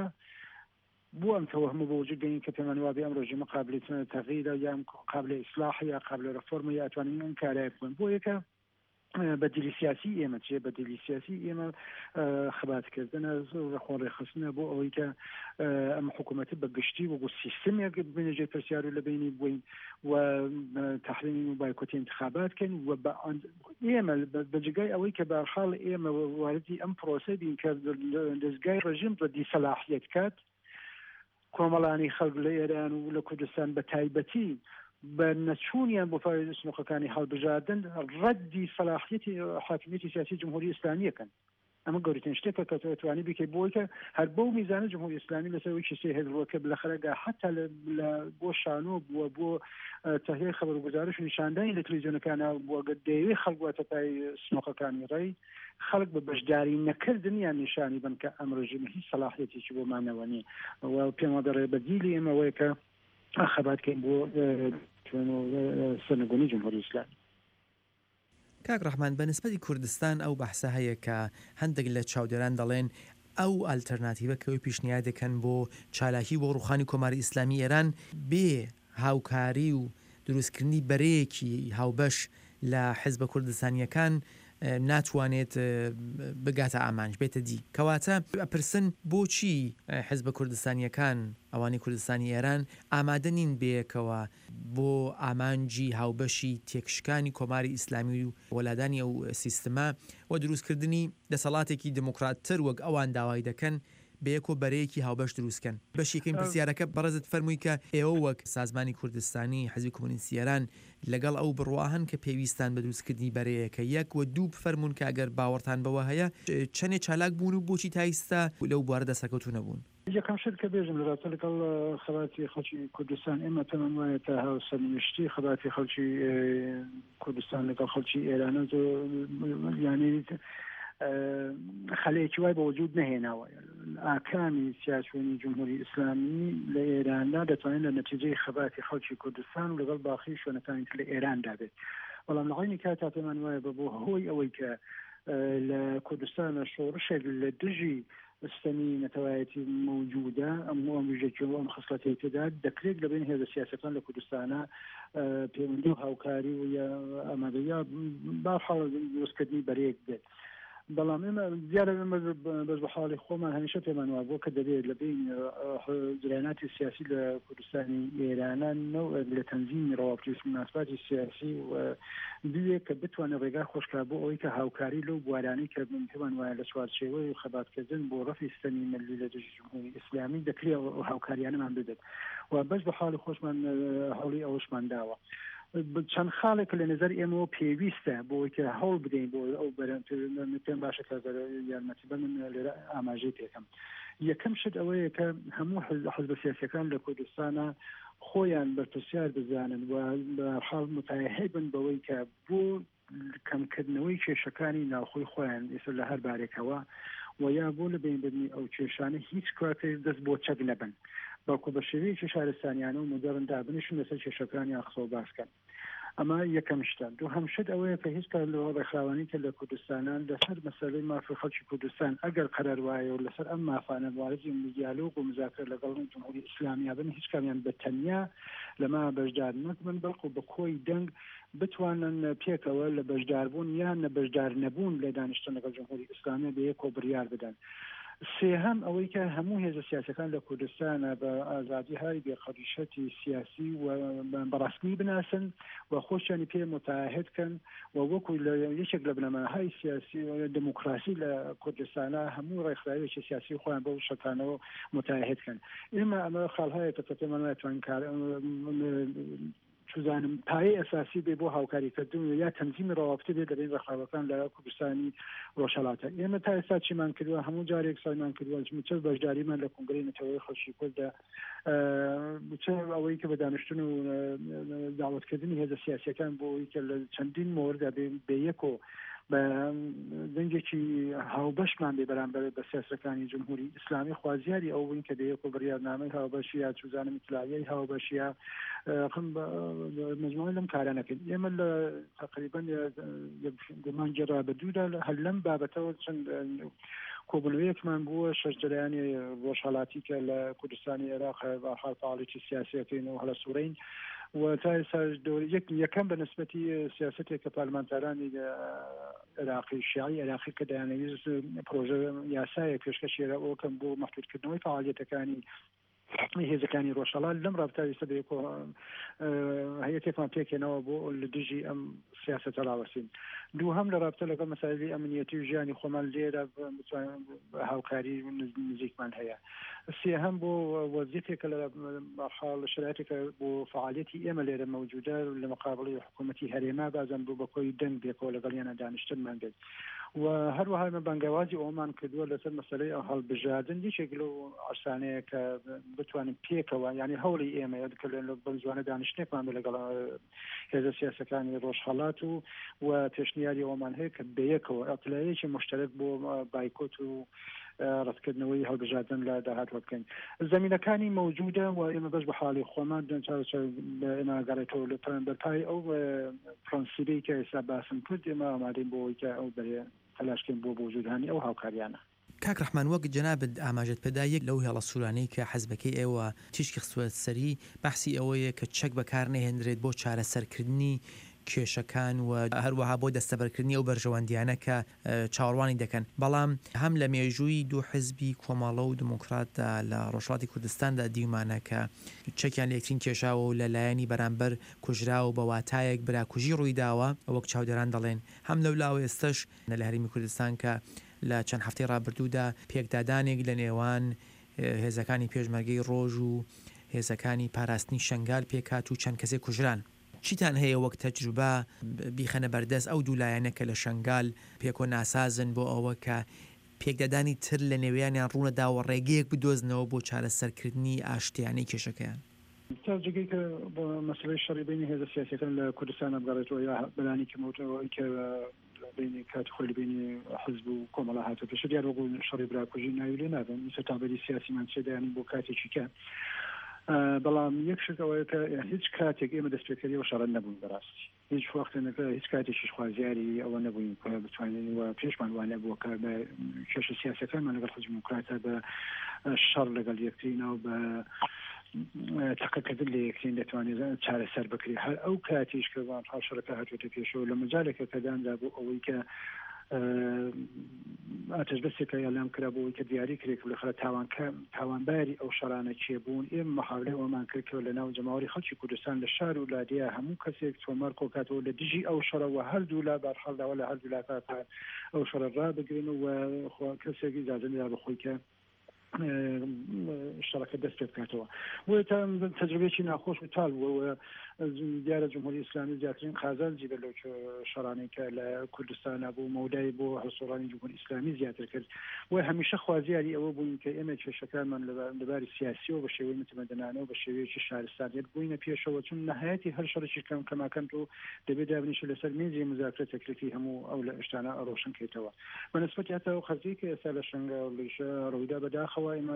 بۆ ئەم تەوەهم بۆ وجود بێنین کە پێمان وابێ ئەم ڕۆژێمە قابل تەغییرە یا قابل ئیسلاح یا قابل ڕفۆرمە یا ئەتوانین ئەم کارێک بکەن بۆ یەکە بەدیلی سیاسی ئێمە چیە بەدیلی سیاسی ئێمە خەباتکردنە ڕەخۆن ڕێخستنە بۆ ئەوەی کە ئەم حکوومەت بە گشتی و بۆ سیستمێک بنێژێ پرسیار و لە بینی بووین و تحریم و بایکۆتی انتخاباتکەن و ئێمە بەجگای ئەوەی کە بەرحاڵ ئێمە واردی ئەم پرۆسە بین کە دەستگای ڕژیم ڕەدی سەلاحیەت کات کۆمەڵانی خەڵک لە ئێران و لە کوردستان بە تایبەتی بە نەچوونیان بۆ فایده سنووقەکانی هەڵبژاردن ڕەدی سەلاحیەتی حاکمیەتی سیاسی جمهوری ئیسلامیەکەن ئەمە گەورەترین شتێکە کە توانی بکەیت بۆی کە هەر بەو میزانە جمهوری ئیسلامی لەسەر کیسەی هێزڕۆکە بالاخرەگا حتا بۆ شانۆ بووە بۆ تەهیە خەبەر و گزارش و نیشاندانی لە تەلەڤیزیۆنەکانە بووە دەیەوێ خەڵک واتە پای سنووقەکانی ڕێی خەڵک بە بەشداری نەکردنیان نیشانی بن کە ئەم ڕژیمە هیچ سەلاحیەتێکی بۆ مانەوە نیە و پێم دەڕێ بەدیلی ئێمەوەیە کە خەباتکەین بۆ سەرنگونی جمهوری ئیسلامی. کاک ڕەحمان بەنسبەتی کوردستان ئەو بەحسە هەیە کە هەندێک لە چاودێران دەڵێن ئەو ئالتەرناتیڤە کەوەی پیشنیار دەکەن بۆ چالاکی بۆ ڕوخانی کۆماری ئیسلامی ئێران بێ هاوکاری و دروستکردنی بەرەیەکی هاوبەش لە حیزبە کوردستانیەکان ناتوانێت بگاتە ئامانج بێتە دی کەواتە ئەپرسن بۆچی حیزبە کوردستانیەکان ئەوانی کوردستانی ئێران ئامادە نین بەیەکەوە بۆ ئامانجی هاوبەشی تێکشکانی کۆماری ئیسلامی و وەلادانی ئەو سیستەمە و دروستکردنی دەسەڵاتێکی دموکراتتر وەک ئەوان داوای دەکەن بەیەکۆ بەرەیەکی هاوبەش دروستکەن بەشێکم پرسیارەکە بەڕێزت فەرمووی کە ئێوە وەک سازمانی کوردستانی حیزبی کۆمۆنیستی ئێران لەگەڵ ئەو بڕواهن کە پێویستان بە دروستکردنی بەرەیەکە یەک و دوو بفەرمونون کە ئەگەر باوەڕتان بەوە هەیە چەندێک چالاک بوون و بۆچی تایستا لەو بوارە دەسەکەوتو نەبوون. یەکەم شت کە بێژم لەڕاتە لەگەڵ خەباتی خەڵکی کوردستان ئێمە پێمان وایە تا هاوسەرنوشتی خەباتی خەڵکی کوردستان لەگەڵ خەڵکی ئێرانە یعنی خەلەیەکی وای بە وجود نەهێناوە ئاکامی سیاسوونی جمهوری ئیسلامی لە ئێراندا دەتوانێت لە نەتیجەی خەباتی خەڵکی کوردستان و لەگەڵ باقی شوێنەکانی لە ئێراندا بێت بەڵام لە عینی کاتا پێمان وایە بە بۆ هۆی ئەوەی کە لە کوردستانە شۆڕشێک لە دژی سەمی نەتەوایەتی موجودە ئەم ویژێکی ئەم خصلەتی تێدا دەکرێت لەبین هێزە سیاسەتان لە کوردستانە پەیوەندی و هاوکاری و ئامادەیە باحاڵ دروستکردنی بەرەیەک بێت. بەڵام ئێمە زیادە بەس بە حاڵی خۆمان هەمیشە پێمان وابوو کە دەبێت لە بین جریاناتی سیاسی لە کوردستانی ئێرانە لە تەنظیمی ڕەوابط مناسباتی سیاسی و دوێ کە بتوانێت ڕێگا خۆشکا بۆ ئەوەی کە هاوکاری لەو بوارانەی کە پێمان وایە لە چوارچێوەی خەباتکردن بۆ ڕەفی سەمی مەلی لە دژی جمهوری ئیسلامی دەکرێت هاوکاریانەمان بدەێت و بەس بە حاڵی خۆشمان هەوڵی ئەوەشمان داوە. چەند خاڵێک لە نظر ئێمەوە پێویستە بۆی کە هەوڵ بدەین بۆ ئەو پێم باشە کە یارمەتی بە من لێرە ئاماژەی پێکەم. یەکەم شت ئەوەیە کە هەموو حزب سیاسیەکان لە کوردستانە خۆیان بەرپرسیار بزانن و بە حاڵ متعهد بن بەوەی کە بۆ کەمکردنەوەی کێشەکانی ناوخۆی خۆیان ئێستا لە هەر بارێکەوە و یا بۆ لە بینبرنی ئەو کێشانە هیچ کاتێک دەست بۆ چەک نەبن باکو بە شێوەیەکی شارستانیانە و مدەڕن دابنیشن لەسەر کێشەکانی قسە و باسکەن. ئەمە یەکەم شتە. دووهەم شت ئەوەیە کە هیچ کار لەوە ڕێکخراوانی کە لە کوردستانان لەسەر مەسەلەی مافی خەڵکی کوردستان ئەگەر قەرار وایە و لەسەر ئەم مافانە وارزی دیالۆگ و مزاکر لەگەڵ جمهوری ئیسلامی بن هیچ کامیان بە تەنیا لەما بەشدار نەکبن بەڵکو بە کۆی دەنگ بتوانن پێکەوە لە بەشداربوون یان لە بەشدار نەبوون لە دانیشتن لەگەڵ جمهوری ئیسلامی بە یەکۆ بڕیار بدەن. سێهەم ئەوەی کە هەموو هێزە سیاسەکان لە کوردستانە بە ئازادی های بێقەدیشەتی سیاسی و بەڕاستنی بناسن و خۆشیانی پێ متعهدکەن و وەکو لە یەکێک لە بنەماهای سیاسی و دموکراسی لە کوردستانە هەموو ڕێکخراوێکی سیاسی خۆیان بەو شتانەوە متعهدکەن. ئێمە ئەمە خاڵهەیە کە پێمان وایە توانکار چوزانم پایە ئەساسی بێ بۆ هاوکاریکردن و یا تەنظیمی ڕەوابط بێت لەبین ڕێکخراوەکان لە کوردستانی ڕۆژهەڵاتە. ئێمە تا ئێستا چیمان کردووە هەموو جارێک سایمان کردووە چ بەشداریمان لە کنگرەی نەتەوەی خەڵکی کوردە چ ئەوەی کە بە دانیشتن و داوەتکردنی هێزە سیاسیەکان بۆ ئەوەی کە لە چەندین مۆردە بە یەکۆ بە دەنگێکی هاوبەشمان بێ بەرامبەر بە سیاسەکانی جمهوری ئیسلامی خوازیاری ئەو بووین کە دەیەک و بڕیارنامەی هاوبەشی یا چوزانم ئیتلاعیەی هاوبەشی یا مجموعی لەم کارانەکرد. ئێمە لە تقریبا مانگی ڕابردوودا هەر لەم بابەتەوە چەند کۆبوونەوەیەکمان بووە شەش جەرایانی ڕۆژهەڵاتی کە لە کوردستانی عێراق حاڵ فعاڵێکی سیاسیەکەین و هەڵە سوورەین و تا ئێستا یەکەم بە نسبەتی سیاسەتێک کە پارلمانتارانی عێراقی شیعی عێراقی کە دەیانەویست پرۆژە یاسایە پێشکەشی ئەوکەم بۆ مەحدودکردنەوەی فعالیتەکانی هێزەکانی ڕۆژهەڵات لەم ڕابطەی سەدەیەک هەیەتێکمان پێکێنەوە بۆ لە دژی ئەم سیاسەتە ڕاوەسین. دووهەم لە ڕابطە لەگەڵ مەسائلی ئەمنیەتی و ژیانی خۆمان لێرە هاوکاری نزیکمان هەیە. سێهەم بۆ وەزیفێکە لە حاڵ شرایطێکە بۆ فعالیەتی ئێمە لێرە موجودە لە مقابڵی حکوومەتی هەرێما بازم بۆ بەکۆی دەنگ بێکەوە لەگەڵیانە دانیشتنمان بێت و هەروەها ئێمە بەنگەوازی ئەومان کردووە لەسەر مەسەلەی هەڵبژاردن یەکێک لەو ئەرسانەیە کە بتوانین پێکەوە ینی هەوڵی ئێمە کە بە زوانە دانیشتێکمان بێ لەگەڵ هێزە سیاسەکانی ڕۆژهەڵات و پێشنیاری ئەومان هەیە کە بەیەکەوە ئەپلایەکی مشترک بۆ بایکۆت و ڕەتکردنەوەی هەڵبژاردن لە داهاتوە بکەین. زمینەکانی موجودە و ئێمە بەش بە حاڵی خۆمان ئێمەگەڕێتەوە لە بەرپای ئەو پرۆنسیبەی کە ئێستا باسم کرد ئێمە ئامادەین بۆ ئەوەی کە ئەو بەرێ تەلاشکەین بۆ وجودهانی ئەو هاوکاریانە. کاک ڕەحمان وەک جەنابەت ئاماژەت پێدا یەک لەو هێڵە سوورانەی کە حەزبەکەی ئێوە تیشکی خستووە سەری بەحسی ئەوەیە کە چەک بەکار نەهێنرێت بۆ چارەسەرکردنی کێشەکان و هەروەها بۆ دەستەبەرکردنی ئەو بەرژەوەندیانە کە چاوەڕوانی دەکەن. بەڵام هەم لە مێژووی دوو حزبی کۆمەڵە و دموکراتدا لە ڕۆژهەڵاتی کوردستاندا دیومانە کە چەکیان لە یەکترین کێشاوە و لەلایەنی بەرامبەر کوژرا و بە واتایەک براکوژی ڕوویداوە وەک چاودێران دەڵێن. هەم لەولاوە ئێستش لە هەرێمی کوردستان کە لە چەند هەفتەی ڕابردوودا پێکدادانێک لە نێوان هێزەکانی پێشمەرگەی ڕۆژ و هێزەکانی پاراستنی شەنگال پێکات و چەند کەسێک کوژران. چیتان هەیە وەک تەجروبە بیخەنە بەردەست ئەو دوولایەنەکە لە شەنگال پێکۆ ناسازن بۆ ئەوە کە پێکدادانی تر لە نێویانیان ڕوونەدا و ڕێگەیەک بدۆزنەوە بۆ چارەسەرکردنی ئاشتیانەی کێشەکەیان. جگەی کە بۆ مەسلەی شەڕی بینی هێزە سیاسیەکان لە کوردستان بگەڕێتەوە یا بەلانی کەمەوتەوە کە بینی کاتی خۆی بینی حزب و کۆمەڵە هاتە پێش دیار وەکو شەڕی براکوژی ناوی لێ نابن سەتابەری سیاسیمان چێدایانی بۆ کاتێکی کە بەڵام یەک شتەوەیە کە هیچ کاتێک ئێمە دەست پێکردی و شەڕەن نەبوون بەڕاستی هیچ وەختێنەکە هیچ کاتێکیش خوازیاری ئەوە نەبووین بتوانین و پێشمان وانە بووە کە بە کێشە سیاسەکانمان لەگەڵ حزب دیموکراتە بە شەڕ لەگەڵ یەکترینەوە بە تەقەکردن لە یەکترین دەتوانێت چارەسەر بکرێ هەر ئەو کاتیش کە هاوشەڕەکە هاتوۆتە پێشەوە لە مجالێکە کەداندا بۆ ئەوەی کە ئاتش بەسێکە یاڵام کرا بۆەوەی کە دیاری کرێک لەخرا تاوانباری ئەو شەڕانە چێبوون ئێمە مەحاولەی ئەومان کردکەوە لە ناو جەماوەری خەڵکی کوردستان لە شار و لادیە هەموو کەسێک تۆمار کۆکاتەوە لە دژی ئەو شەڕەوە هەردوو لا بارحەڵداوە لە هەردوو لا کات ئەو شەڕە ڕابگرن و کەسێکی ئیجازە ندا بخۆی کە شەڕەکە دەست پێ بکاتەوە بۆیە تەجربەیەکی ناخۆش و تاڵ بووە دیارە جمهوری ئیسلامی زیاترین خازانجی بە لەو شەڕانەی کە لە کوردستانە بوو مەودای بۆ هەڵسۆڕانی جمهوری ئیسلامی زیاتر کرد و هەمیشە خوازیاری ئەوە بووین کە ئێمە کێشەکانمان لەباری سیاسیەوە بە شێوەی متمەدنانەوە بە شێوەیەکی شارستانیت بووینە پێشەوە چون نەهایەتی هەر شەڕێکی کەماکەم و دەبێت دابنیشە لەسەر مێزی مزاکرە تەکلیفی هەموو ئەو لە شتانە ڕۆشن کێتەوە بەنسبەتی هەتاو خەرجی کە ئێستا لە شەنگە لەیشە ڕوویدا بەداخەوە ئێمە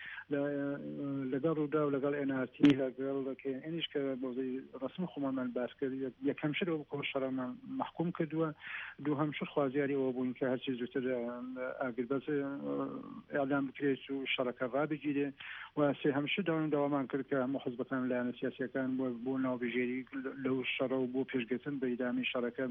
لەگەڵ ڕوودا و لەگەڵ NRT لەگەڵ ئێنیش کە بۆزەی ڕسم خۆمان باس کرد یەکەم شت ئەوە بۆ شەڕەمان محکوم کردووە دووهەم شت خوازیاری ئەوە بووین کە هەرچی زووتر ئاگربەز ئێعلام بکرێت و شەڕەکە ڕابگیرێ و سێهەم شت داوامان کرد کە هەموو حزبەکان لایەنە سیاسیەکان بۆ ناوبژێری لەو شەڕە و بۆ پێشگەتن بە ئیدامی شەڕەکە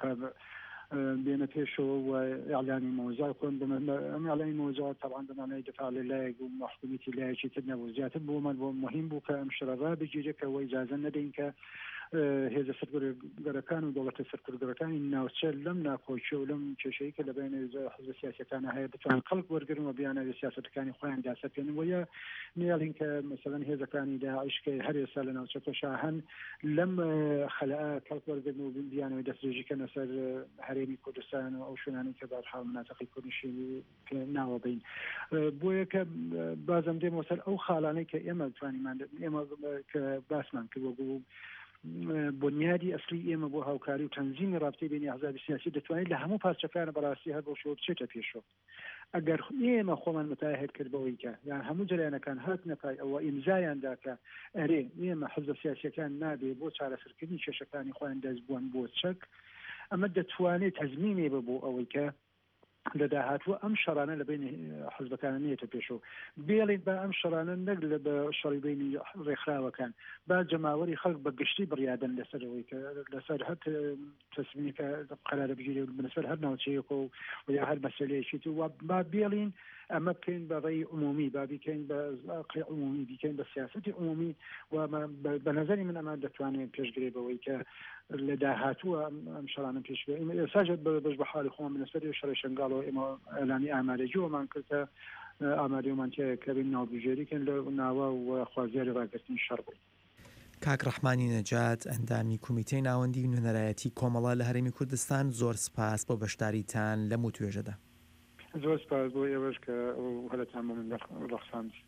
بێنە پێشەوە و ئیعلامی مۆزا کۆن ئەم ئیعلامی مۆزا طبعا بەمانای دەفاع لە لایەک و محکومیتی لایەکی تر نەبوو زیاتر بۆمان بۆ مهم بوو کە ئەم شەڕە ڕابگیرێت کە وە ئیجازە نەدەین کە هێزە سەرکردەکان و دەوڵەتە سەرکردەکانی ناوچە لەم ناکۆچە و لەم کێشەی کە لە بین حزب سیاسەکانە هەیە بتوان خەڵک وەرگرن و بیانە سیاسەتەکانی خۆیان داسەپێنن وە نێڵین کە مثلا هێزەکانی داعش کە هەر ئێستا لە ناوچەکەشا هەن لەم خەلەعە خەڵک وەرگرن و بیانەوەی دەستێژیکەنە سەر هەرێمی کوردستان و ئەو شوێنانی کە بەرحاڵ مناتەقی کوردنشی ناوە بین بۆیە کە بازم دێمەوە سەر ئەو خاڵانەی کە ئێمە توانیمان ئێمە کە باسمان کردوە بوو بنیادی ئەسلی ئێمە بۆ هاوکاری و تەنزیمی ڕابطەی بینی ئەحزابی سیاسی دەتوانێت لە هەموو پارچەکانە بەڕاستی هەر بۆ شەوە بچێتە پێشەوە ئەگەر ئێمە خۆمان متاهێت کرد بەوەی کە یان هەموو جەریانەکان هاتنە پای ئەوە ئیمزایاندا کە ئەرێ ئێمە حزب سیاسیەکان نابێ بۆ چارەسەرکردنی کێشەکانی خۆیان دەست بوون بۆ چەک ئەمە دەتوانێت تەزمینێ بە بۆ ئەوەی کە لە داهاتوە ئەم شەڕانە لە بین حزبەکانە نیەتە پێشەوە بێڵێت بە ئەم شەڕانە نەک لە بە شەڕی بینی ڕێکخراوەکان با جەماوەری خەڵک بە گشتی بڕیادەن لەسەرەوەی کە لەسەر هەر تەسمینی کە قەرارە بگیرێ بەسەر هەر ناوچەیەک و یا هەر مەسەلەیەکی و با بێڵین ئەمە بکەین بە ڕێی عمومی با بیکەین بە عمومی بیکەین بە سیاسەتی عمومی و بە نەزەری من ئەمە دەتوانێت پێشگرێ بەوەی کە لە داهاتووە ئەم شەڕانە پێشبێ ئێساژ بەش بە حالی خۆمان بنەسەری شەڕی شنگاڵەوە ئێمە ئەلانی ئامادەجیەوەمان کردە ئامادەوەمانتیایە کە بین ناوبژێریکەن لە ناوە و خوازیاری ڕاگررتنی شەڕ بووین. کاک ڕەحمانی نەجات ئەندامی کومیتەی ناوەندی و نوێنەرایەتی کۆمەڵە لە هەرێمی کوردستان زۆر سپاس بۆ بەشداریتان لەم و توێژەدا. زۆر سپاس بۆ ئێوەش کە هەلەتان بۆ من ڕەخساندی.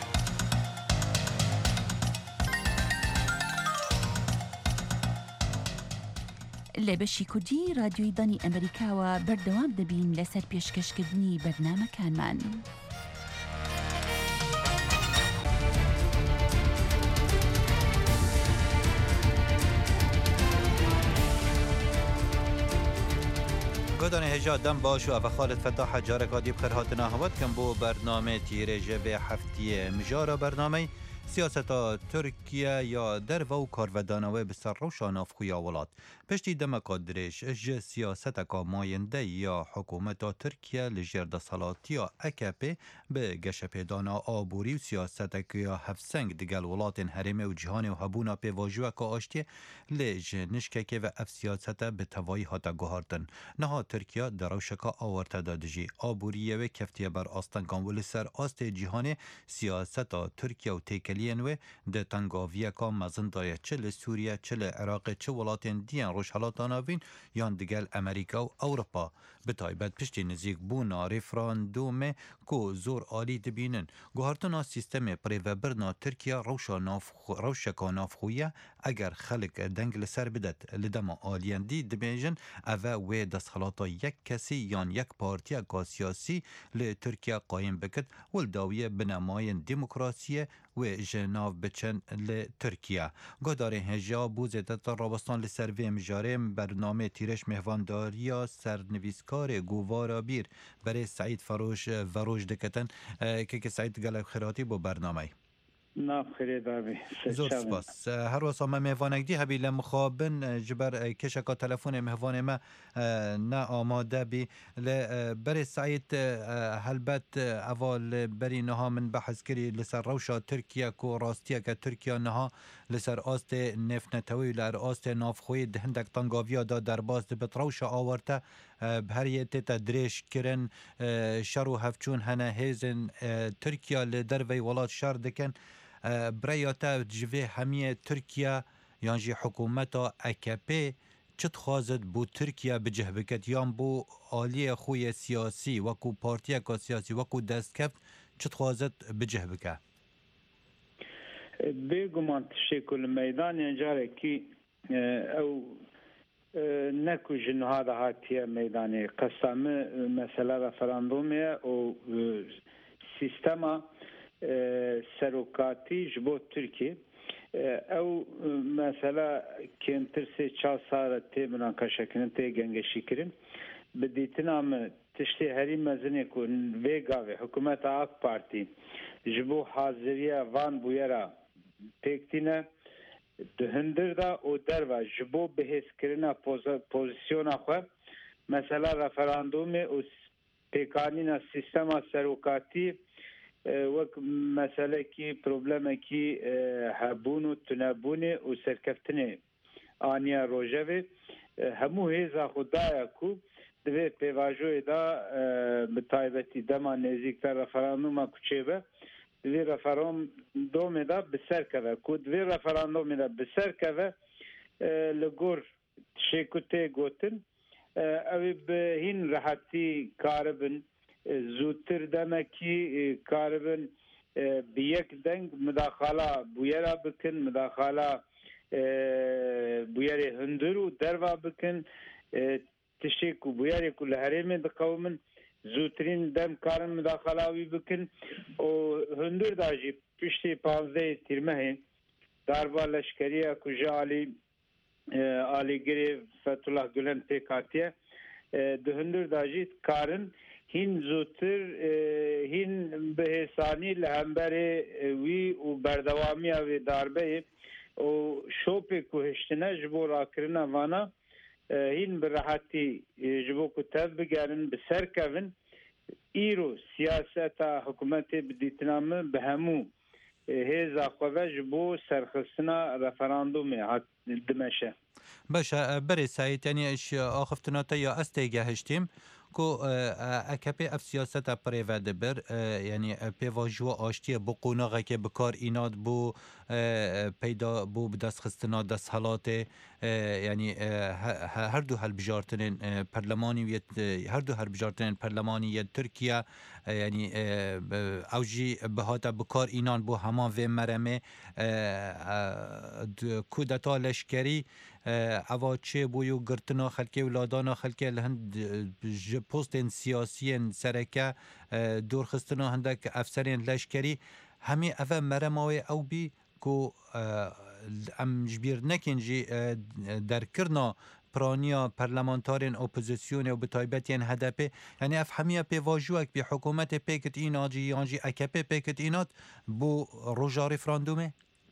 لە بەشی کوردی رادیۆی دانی ئەمریکاوە بەردەوام دەبین لەسەر پێشکەشکردنی بەرنامەکانمان. گۆدانی هێژا دەم باش و ئەڤە خالت فەتاح جارێکا دیب خەرهاتنا هەوت کەم بۆ بەرنامێ تیرێژە بێ هەفتیە مژارە بەرنامەی سیاستا ترکیە یا دەرڤە و کارڤەدانەوەی بەسەر ڕەوشە ناوخۆیە وڵات پشتی دەمەکا درێژ ji سیاسەتەکە مایەندە یا حکوومەتا ترکیە لە ژێر دەسەڵاتیە ئەکەP بە گەشەپێدانا ئابووری و سیاسەتەکەیە هەفسەنگ دگەل وڵاتên هەرێمێ و جیهانê و هەبوونا پێواژوەکە ئاشتیە lê ji nişkekê ve ev siyasete bi tevayî hate guhartin. Niha Tirkiya di rewşeka awarte de dijî abûriyê wê keftiye ber astenkan wê li ser astê cîhanê siyaseta Tirkiye û têkeliyên wê di tengaviyeka mezin daye çi li Sûriye çi li Iraqê çi welatên diyan rojhelata navîn yan digel Amerîka û Ewropa. بتایبەت پشتی نزیک بوونا ریفراندومê ku zor alî dibînin. Guhartina sîstemê pirêvebirna Tirkiya rewşeka navxwe eger xelk deng li ser bidet li dema aliyendî dibêjin ev e wê destxelata yek kesî yan yek partiyeka siyasî li Tirkiya qayîm bikit wil dawiye binemayên demokrasiyê wê ji nav biçin li Tirkiye. Guhdarên hêja bû zêdetir rabastan li ser vê mijarê bernamê tîreş mêvandariya sernivîskarê Guvara Bîr berê Seîd Veroj diketin. Keke Seîd gelek xêratî bû bernameyê. زۆر سپاس. هەر وەسا me mêvanekdî hebî li mixabin ji ber kêşeka telefonê mehvanê me neamade bî li berê Seîd helbet eva li berî niha min behez kirî li ser rewşa Tirkiye ku rastiyeke Tirkiya niha li ser astê nêfnetewî li astê navxweyê di hindek tangaviya da derbas dibit rewşa awarte bi heriyê tête dirêj kirin şer û hevçûn hene hêzên Tirkiya li dervey welat şer dikin. Breya te ji vê hemiyê Tirkiye yan jî hikûmeta AKP çi dixwazit bû Tirkiye bicih biket yan bû aliyê xwe yê siyasî wekû partiyeka siyasî wekû destkeft çi dixwazit bicih bike? Bêguman tiştê ku li meydanê carekî ew neku ji niha de hatiye meydanê qesa me mesela referandumê û sîstema serokatî ji bo Tirkiye ew mesela kêmtir sê çar sal tê münaqeşekirin tê gengeşîkirin bi dîtina me tiştê herî mezinê ku vê gavê hikûmeta AK Partî ji bo haziriya van bûyera pêktîne di hindir da û derve ji bo bihêzkirina pozisyona xwe mesela referandumê û pêkanîna sîstema serokatî wek meselekî problemekî hebûn û tunebûnê û serkeftinê aniya rojevê hemû hêza xwe daye ku di vê pêvajoyê da bi taybetî dema nêzik te referanduma ku çêbe di vê referandumê da bi ser keve ku di vê referandumê da bi ser keve li gor tişê ku tê gotin ew ê bi hîn rehetî karibin زودتر demekî karibin bi yek deng müdaxala bûyera bikin müdaxala bûyerê hundir û derva bikin tişê ku bûyerê ku li herêmê diqewimin zûtirîn dem karin müdaxala wî bikin û hundir da jî piştî panzdehê tîrmehê darba leşkeriya ku ji alîgirê Fethullah Gülen têk hatiye di hundir da jî karin hîn zûtir hîn bihêsanî li hemberê wî û berdewamiya wê darbeyê û şopê ku hiştine ji bo rakirina vana hîn bi rehetî ji bo ku tev bigerin bi ser kevin îro siyaseta hikûmetê bi dîtina min bi hemû hêza xwe ve ji bo serxistina referandumê dimeşe. Baş berê Seîd yanî axiftina te ya ez têgehiştîm ku AKP ev siyaseta pirêve dibir yanî pêvajoya aştiye bi qonaxekê bi kar înat bû peyda bû bi destxistina desthilatê yanî her du helbijartinên perlemanî her du helbijartinên perlemanî yê Tirkiye yanî ew jî bihate bi kar înan bû heman vê meremê kudeta leşkerî eva çê bûyî û girtina xelkê û ladana xelkê li hin ji postên siyasiyên sereke dûrxistina hindek efserên leşkerî hemî ev e merema wê ew bî ku em ji bîr nekin jî derkirina piraniya parlamenterên opozisyonê û bi taybetiyên HDP yanî ev hemiya pêvajiyek bî hikûmetê pêkit înat jî yan jî AKP pêkit înat bû roja referandumê?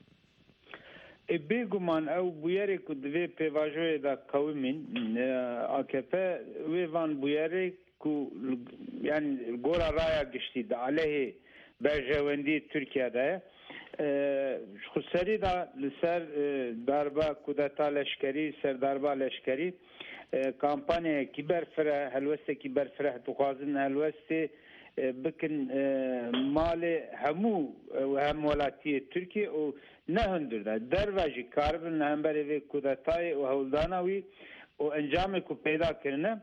Bêguman ew bûyerê ku di vê pêvajoyê de qewimîn AKP wê van bûyerê ku yani gora raya giştî di aleyhê berjewendî Tirkiye'de ye xuserî da li ser darba kudeta leşkerî serdarba leşkerî kampanyayekî berfire helwestekî berfire dixwazin helwestê bikin malê hemû hem welatiyê Tirkiye û ne hundir de derve jî karibin li hemberê vê kudetayê û hewldana wî û encamê ku peyda kirine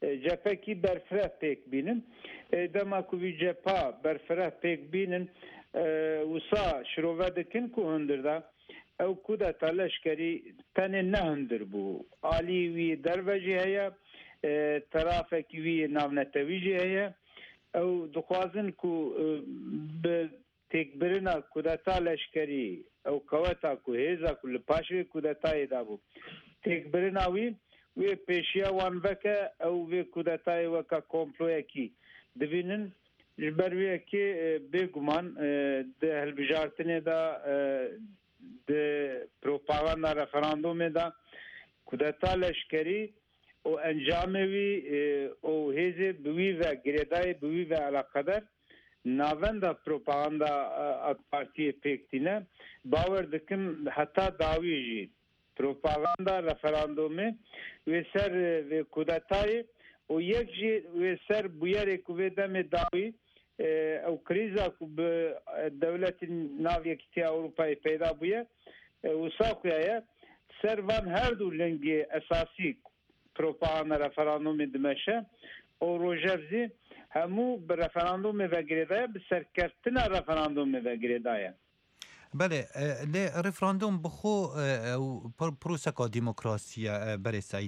جپکی برفره پیک بینن دما کوی جپا برفره پیک بینن وسا شروع دکن کو هندردا او کودا تلشکری تنه نه هندر بو عالی وی دروجه هيا طرفك وی ناونتویجه هيا او دخوازن کو به تکبرنا کودا تلشکری او کوتا کو هیزا کو لپاشوی کودا تای دابو تکبرنا وی پیشیا وان وکه او وی کودا تای وکا کمپلویا کی دبینن جبروی کی بگمان ده هلبجارتنه دا de propaganda referandumu da kudeta leşkeri o encamevi o hezi büyü ve gireday büyü ve alakadar navenda propaganda AK Parti'ye pektine baver dikim hatta daviji propaganda referandumu ve ser ve kudetayı o yekji ve ser bu yere kuvvedeme davi او کریزا کو به دولت ناوی کتی اروپای پیدا بوده و ساقیه سروان هر دو لنگی اساسی پروپاگاندا رفراندوم دمشه او روجرزی همو به رفراندوم وگریده به سرکرتن رفراندوم وگریده بله لی رفراندوم بخو پروسکا دیموکراسیه بری سعید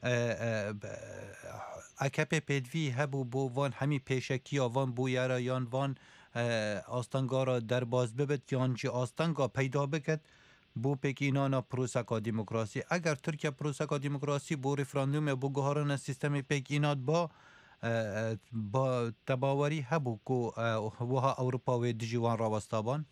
AKP پیدوی هبو بو وان همی پیشکی وان بو یارا یان وان آستانگارا در باز ببت یان جی آستانگا پیدا بکد بو پیکینانا پروسکا دیموکراسی اگر ترکیه پروسکا دیموکراسی بو رفراندوم بو گهاران سیستم پیکینات با تباوری هبو کو وها اروپا و دیجوان راوستابان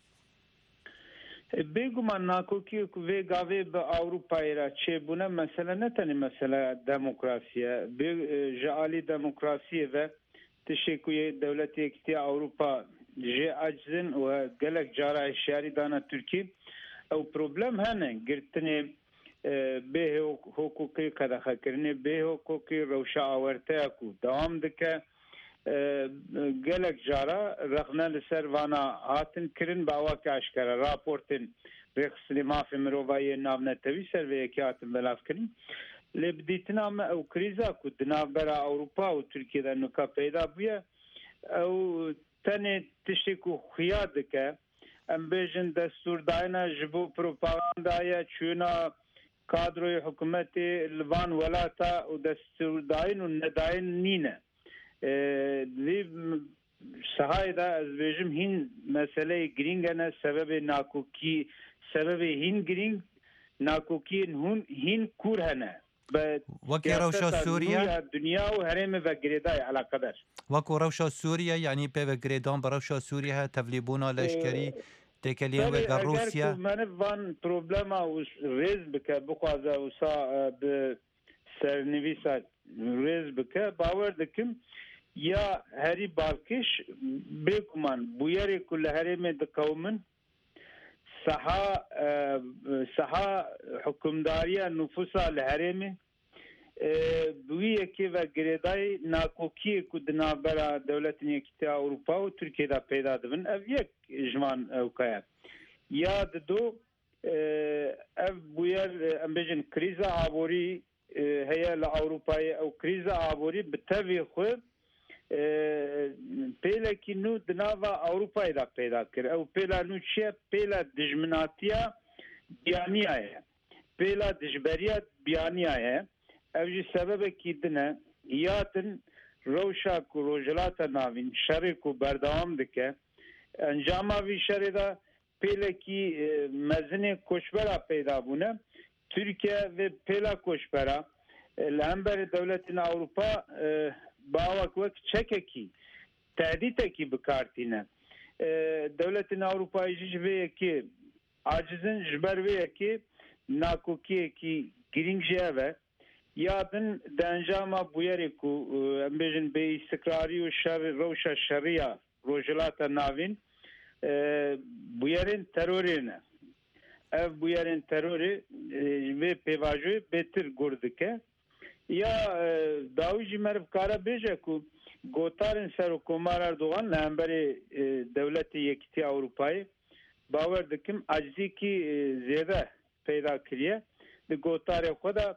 بگمان ناکوکی که گاوی به اروپایی را چه بونه مثلا نتنی مثلا دموکراسیه جعالی دموکراسیه و تشکیه دولتی اکتی اروپا جه عجزن و گلک جارا اشیاری دانا ترکی او پروبلم هنه گرتنی به حقوقی قدخه کرنی به حقوقی روشا آورته اکو دوام دکه gelek jara rexne li ser vana hatin kirin bawa ki aşkara raportên rêxistinê mafê mirovayê navnetewî ser vê yekê hatin belav kirin lê bi dîtina me ew krîza ku di navbera Ewropa û Tirkiyeyê nuka peyda bûye ew tenê tiştê ku xuya dike em bêjin destûrdayina ji bo propagandaya çûna kadroya hikûmetê li van welata û destûrdayîn û nedayîn nîne li sahayda ez bêjim hîn meseleyê giring hene sebebê nakokî sebebê hîn giring nakokiyên hûn hîn kûr hene وەکێ ڕەوشە سووریا دنیا و herêmê vegirêdayê alaqedar وەکو ڕەوشە سووریا یعنی پێوە گرێدان بە ڕەوشە سووریا هە تەڤلیبوونا لەشکری تێکەلیان وێگە رووسیا منە van problema rêz bike bixwaze wisa bi sernivîsa rêz bike bawer dikim ya herî balkêş bêguman bûyerê ku li herêmê dikewmin saha hukûmdariya nüfusa li herêmê bi wî yekê ve girêdayê nakokiyê ku di navbera dewletên Yekîtiya Ewropa û Tirkiyeyê de peyda dibin ev yek ji van ewkaya ya dido ev bûyer em bêjin krîza aborî heye li Ewropayê ew krîza aborî bi tevê xwe pêlekî nû di nava Ewropayê de peyda kir ew pêla nû çi ye pêla dijminatiya biyaniya ye pêla dijberiya biyaniya ye ev jî sebebekî din e hiyatin rewşa ku rojhilata navîn şerê ku berdewam dike encama vî şerê de pêlekî mezinê koçbera peyda bûne Türkiye ve pêla koçbera li hemberî dewletên Ewropa bawek wek çekekî tehdîtekî bikartîne dewletên Ewropayê jî ji vê yekê acizin ji ber vê yekê nakokiyekî giring jî ev e ya din di encama bûyerê ku em bêjin bêîstikrarî û rewşa şerîya rojhilata navîn bûyerên terorê ne ev bûyerên terorê vê pêvajoyê bêtir gur dike ya dawî jî me kare bêje ku gotarên Serokkomar Erdogan li hemberê dewletê Yekîtiya Ewropayê bawer dikim acizîkî zêde peyda kiriye di gotarê xwe de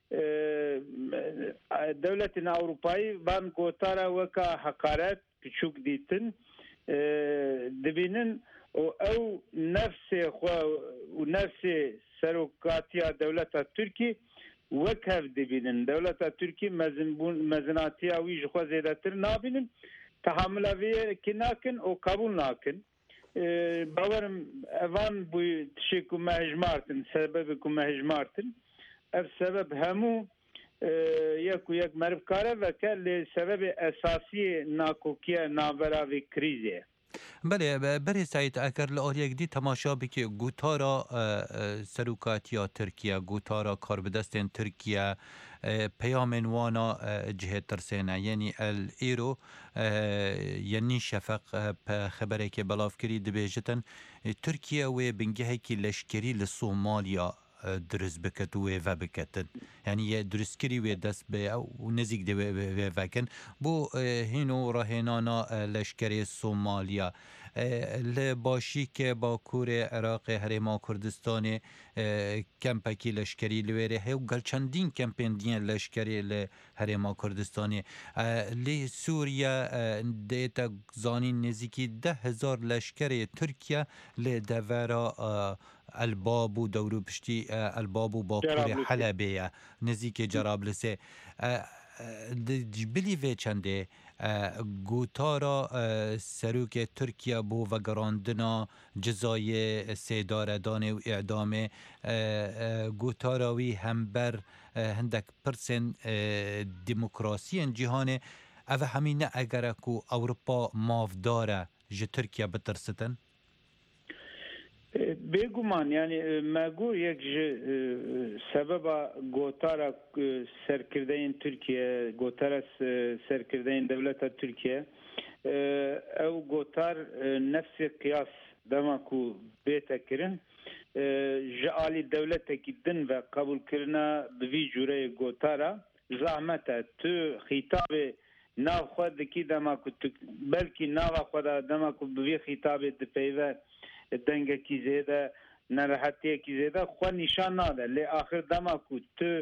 دولتên Avrupayî van gotara weka heqaret piçûk dîtin dibînin û ew nefsê xwe û nefsê serokatiya dewleta Tirkî wek hev dibînin. Dewleta Tirkî mezinatiya wî ji xwe zêdetir nabînin, tehamûla vê yekê nakin û qebûl nakin. Bawerim evan bû tişê ku me hejmartin, sebebê ku me hejmartin, ev sebeb hemû yek û yek merivkare veke lê sebebê esasiyê nakokiya navbera vê krîzê ye. بله برای سعید اگر لآریک دی تماشا بکی گوتارا سروکاتیا ترکیه گوتارا کاربدستین ترکیه پیامن وانا جهت ترسینه یعنی ایرو یعنی شفق خبره که بلاف کری دبیجتن ترکیه و بنگهی که لشکری لسومالیا درست بکت و بکتن یعنی درستکری و دست به و نزیک دی و وکن بو هینو راهنانا لشکری سومالیا لباشی که با کور عراق هرما کردستان کمپکی لشکری لویره هی و گل چندین کمپین دیان لشکری لهرما کردستانی لی سوریا دیتا زانی نزیکی 10,000 لشکری ترکیه لدورا البابو دورو پشتی البابو باکور حلبیه نزیک جرابلسه بلی و چنده گوتارا سروک ترکیه بو و گراندنا جزای سیداردان و اعدام گوتاراوی همبر هندک پرسن دموکراسی جهان او همینه اگر کو اوروپا مافداره جه ترکیه بترستن؟ بێگومان yani مەگوور یەک ji sebeba gotara serkirdeyên Tirkiye gotara serkirdeyên devleta Tirkiye ew gotar nefsê qiyas dema ku bête kirin ji alî dewletekî din ve qebûlkirina bi vî cûreyê gotara zahmet e tu xîtabê nav xwe dikî dema ku belkî nava xwe da dema ku bi vî xîtabê dipeyve dengekî zêde nerahetiyekî zêde xwe nîşan nade lê axir dema ku tu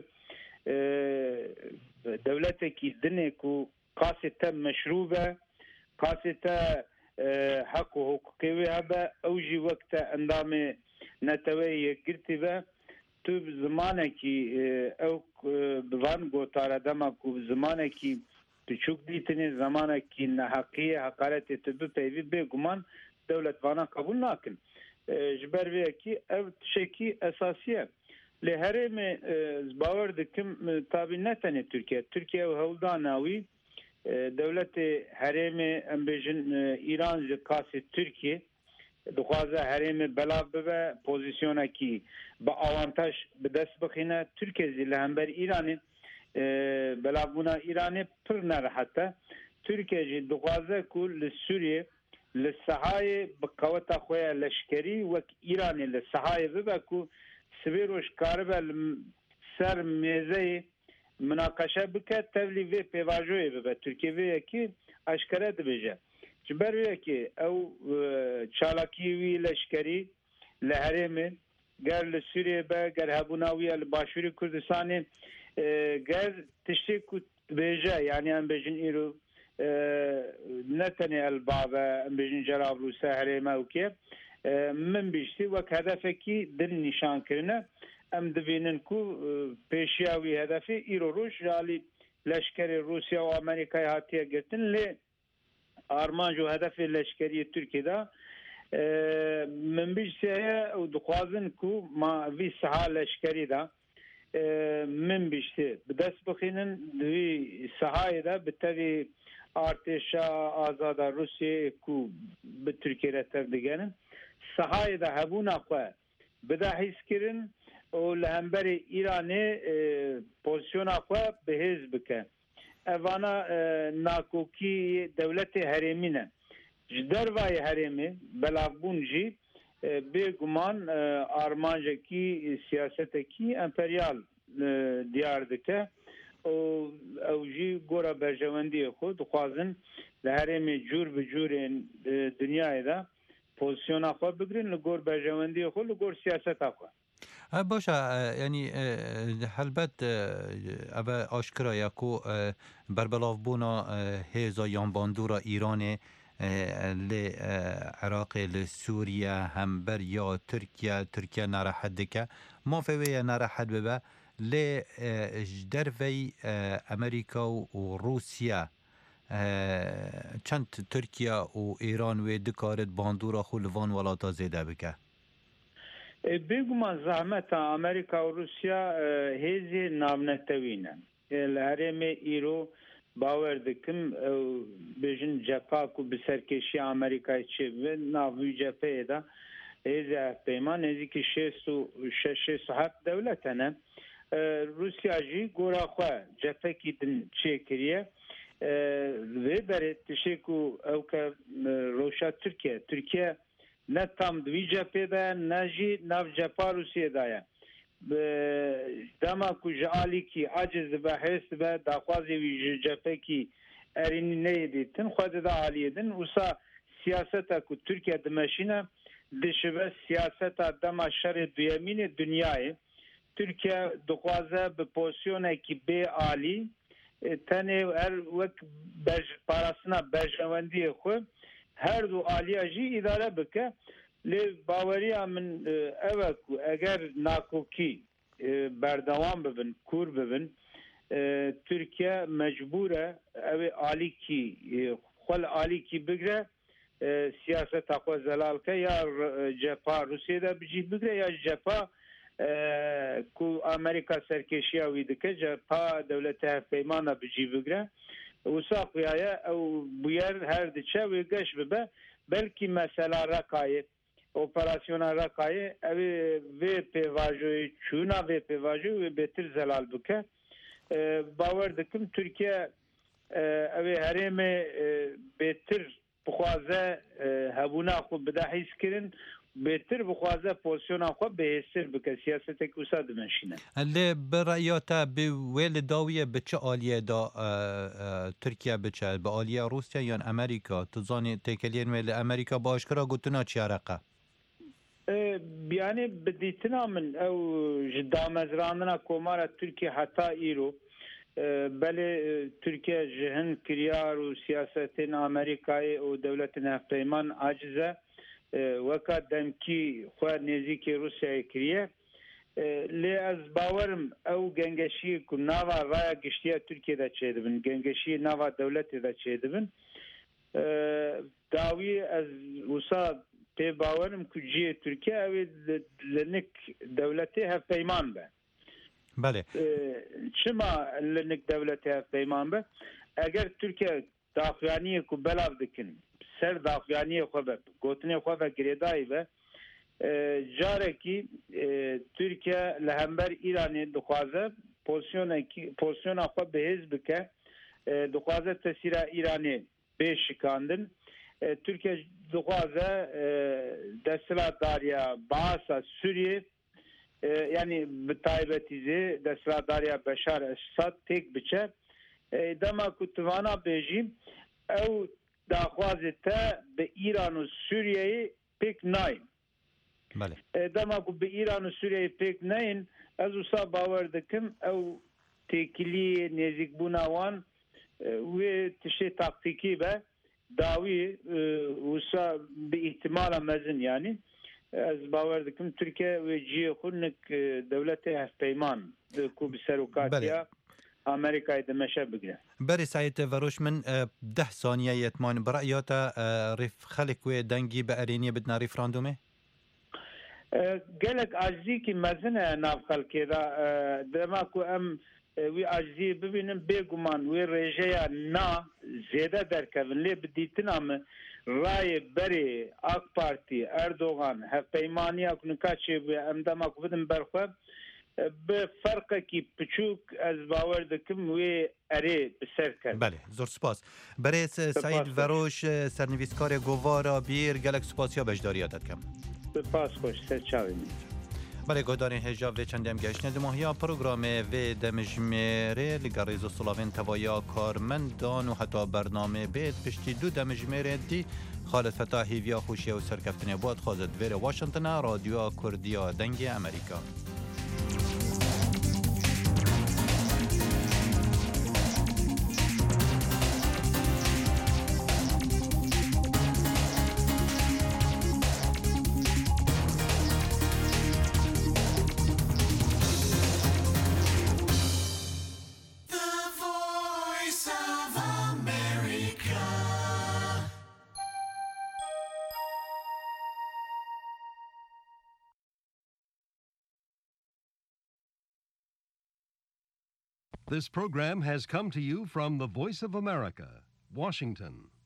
dewletekî dinê ku qasê te meşrû be qasê te hek û hukukê wê hebe ew jî wek te endamê neteweyê yekgirtî be tu bi zimanekî ew bi van gotara dema ku zimanekî piçûk dîtinê zamanekî neheqiyê heqaretê tu bipeyvî bêguman devlet vana kabul nakin. Ji ber vê yekî ev tişekî esasî ye. Lê herêmê bawer dikim tabî ne tenê Tirkiye. Tirkiye ew hewldana wî devletê herêmê em bêjin İran ji kasê Tirkiye dixwaze herêmê belav bibe pozisyonekî bi avantaj bi dest bixîne. Tirkiye zî li hember İranê belavbûna İranê pir nerehet e. Tirkiye jî dixwaze ku li Sûriye li sehayê bi qeweta xwe ya leşkerî wek İranê li sehayê bibe ku sibê roj karibe li ser mêzeyê münaqeşe bike tevlî vê pêvajoyê bibe. Tirkiye vê yekî eşkere dibêje. Ji ber vê yekê ew çalakiyê wî leşkerî li herêmê ger li Sûriyê be ger hebûna wî ya li Başûrê Kurdistanê ger tiştê ku dibêje yani em bêjin îro ne tenê elbave em bêjin Cerablûsê herême wekê min bîştî wek hedefekî din nîşankirine em dibînin ku pêşiya wî hedefê îro roj ji alî leşkerê Rûsya û Amerîkayê hatiye girtin lê armanc û hedefê leşkeriyê Tirkiye da min bîştî heye û dixwazin ku ma vî siha leşkerî da min bîştî bi dest bixînin di vî sihayê de bi tevî artêşa azada Rusyayê ku bi Tirkiye re tev digerin sihayê de hebûna xwe bide hîskirin û li hemberê İranê pozisyona xwe bihêz bike. Evana nakokî dewletê herêmî ne. Ji dervayê herêmê belavbûn jî bêguman armancekî siyasetekî emperyal diyar dike û ew jî gora berjewendiyê xwe dixwazin li herêmê cûr bi cûrên dinyayê de pozisyona xwe bigirin li gor berjewendiyê xwe li gor siyaseta xwe. باشه یعنی هلبت اوه آشکرا یکو بربلاف بونا هیزا یان باندورا ایران ل عراق ل سوریه هم بر یا ترکیه نراحت دکه ما فوی نراحت ببه ل دروی امریکا و روسیه چند ترکیه و ایران و دکارت باندورا خلوان ولاتا زیده بکه بگو من زحمت امریکا و روسیا هیزی نامنتوینن الهرم ایرو باور دکم بجن جپاک و بسرکشی امریکای چه و ناوی جپه دا هیزی پیمان هیزی که 607 دولتنه روسیا جی گورا خواه جپه کی دن چه کریه و بره تشکو او که روشا ترکیه نه tam دوی جپه ده نه جی ناف جپا روسیه دایه دما کو جالی کی عجز به هست به داخوازی وی جپه کی ارینی نیدیتن خود دا عالیدن وسا سیاست کو ترکیه دمشینه دشبه سیاست دما شر دویمین دنیای ترکیه دخوازه به پوزیشن کی به عالی تنه هر وک بج پاراسنا بجوندی خو هر دو عالیه جی اداره بکه لی باوریا من اوکو اگر ناکوکی بردوام ببن کور ببن ترکیه مجبوره او عالی کی خل عالی کی بگره سیاست اقوى زلال که یا جپا روسیه ده بجی بگره یا جپا کو امریکا سرکشی اویده که جپا دولت پیمانه بجی بگره وساقيا او بير هر دچه و گش به بلکې مثلا رقای اپراسیون رقای او و پیواجو چونا و پیواجو و بهتر زلال بکه باور دکم ترکیه او هرم بهتر بخوازه هبونا خو بده حس کرن بهتر بخوازه پوزیشن خو بهتر بکه سیاست کوسا دمشینه لی برایاتا به ویل داویه بچه عالیه دا ترکیه بچه به عالیه روسیه یا امریکا تو زانی تکلین ویل امریکا باشکرا گوتنا چی عرقه بیانی بدیتنا من او جدا مزراندنا کومارا ترکیه حتی ایرو بله ترکیه جهن کریار و سیاستین امریکای و دولت نفتیمان عاجزه وکا دمکی خواه نزیکی روسیه کریه لی از باورم او گنگشی که ناوا رای گشتیه ترکیه دا چه دبن گنگشی ناوا دولت دا چه دبن داوی از وسا پی باورم که جیه ترکیه اوی لنک دولتی هف پیمان به بله چما لنک دولتی هف پیمان به اگر ترکیه داخلانی که بلاو دکن سر داخلانی خواه گوتنی خواه گریدایی به جارکی ترکیه لهمبر ایرانی دخوازه پوزیشن خواه بهز بکه دخوازه تسیر ایرانی بشکاندن ترکیه دخوازه دستلات داریا باسا سوریه yani بتایبتیزه دستلات داریا بشار اسد تک بچه دما کتوانا بجیم او داخوازه تا به ایران و سوریه پک ناین بله دما کو به ایران و سوریه پک ناین از اوسا باور دکم او تکلی نزیک بوناوان و تشی تاکتیکی به داوی اوسا به احتمال مزن yani از باور دکم ترکیه و جی خونک دولت هفپیمان کو بسروکاتیا امریکای دمشه بگیره بری سعید وروش من 10 ثانیه یتمان برایاتا ریف خلق و دنگی به ارینی بدنا ریفراندومه گلک عجزی که مزنه ناف خلقی دا دما کو ام وی عجزی ببینم بگمان وی رژه نا زیده درکون لی بدیتن ام رای بری اک پارتی اردوغان هفپیمانی اکنکا چه ام دما کو بدم برخواب به فرق کی پچوک از باور دکم وی اره بسر کرد بله زور سپاس برای سعید وروش سرنویسکار گوارا بیر گلک سپاسیا بجداریاتت کم سپاس خوش سر چاوینی برای گودانی هجا و چندم گشنه دماهیا پروگرام و دمجمره لگریز و سلاوین توایا کارمندان و حتی برنامه بیت پشتی دو دمجمره دی خالد فتاحی ویا خوشی و سرکفتنی بود خوزد ویر واشنطن رادیو کردیا دنگ امریکا. This program has come to you from the Voice of America, Washington.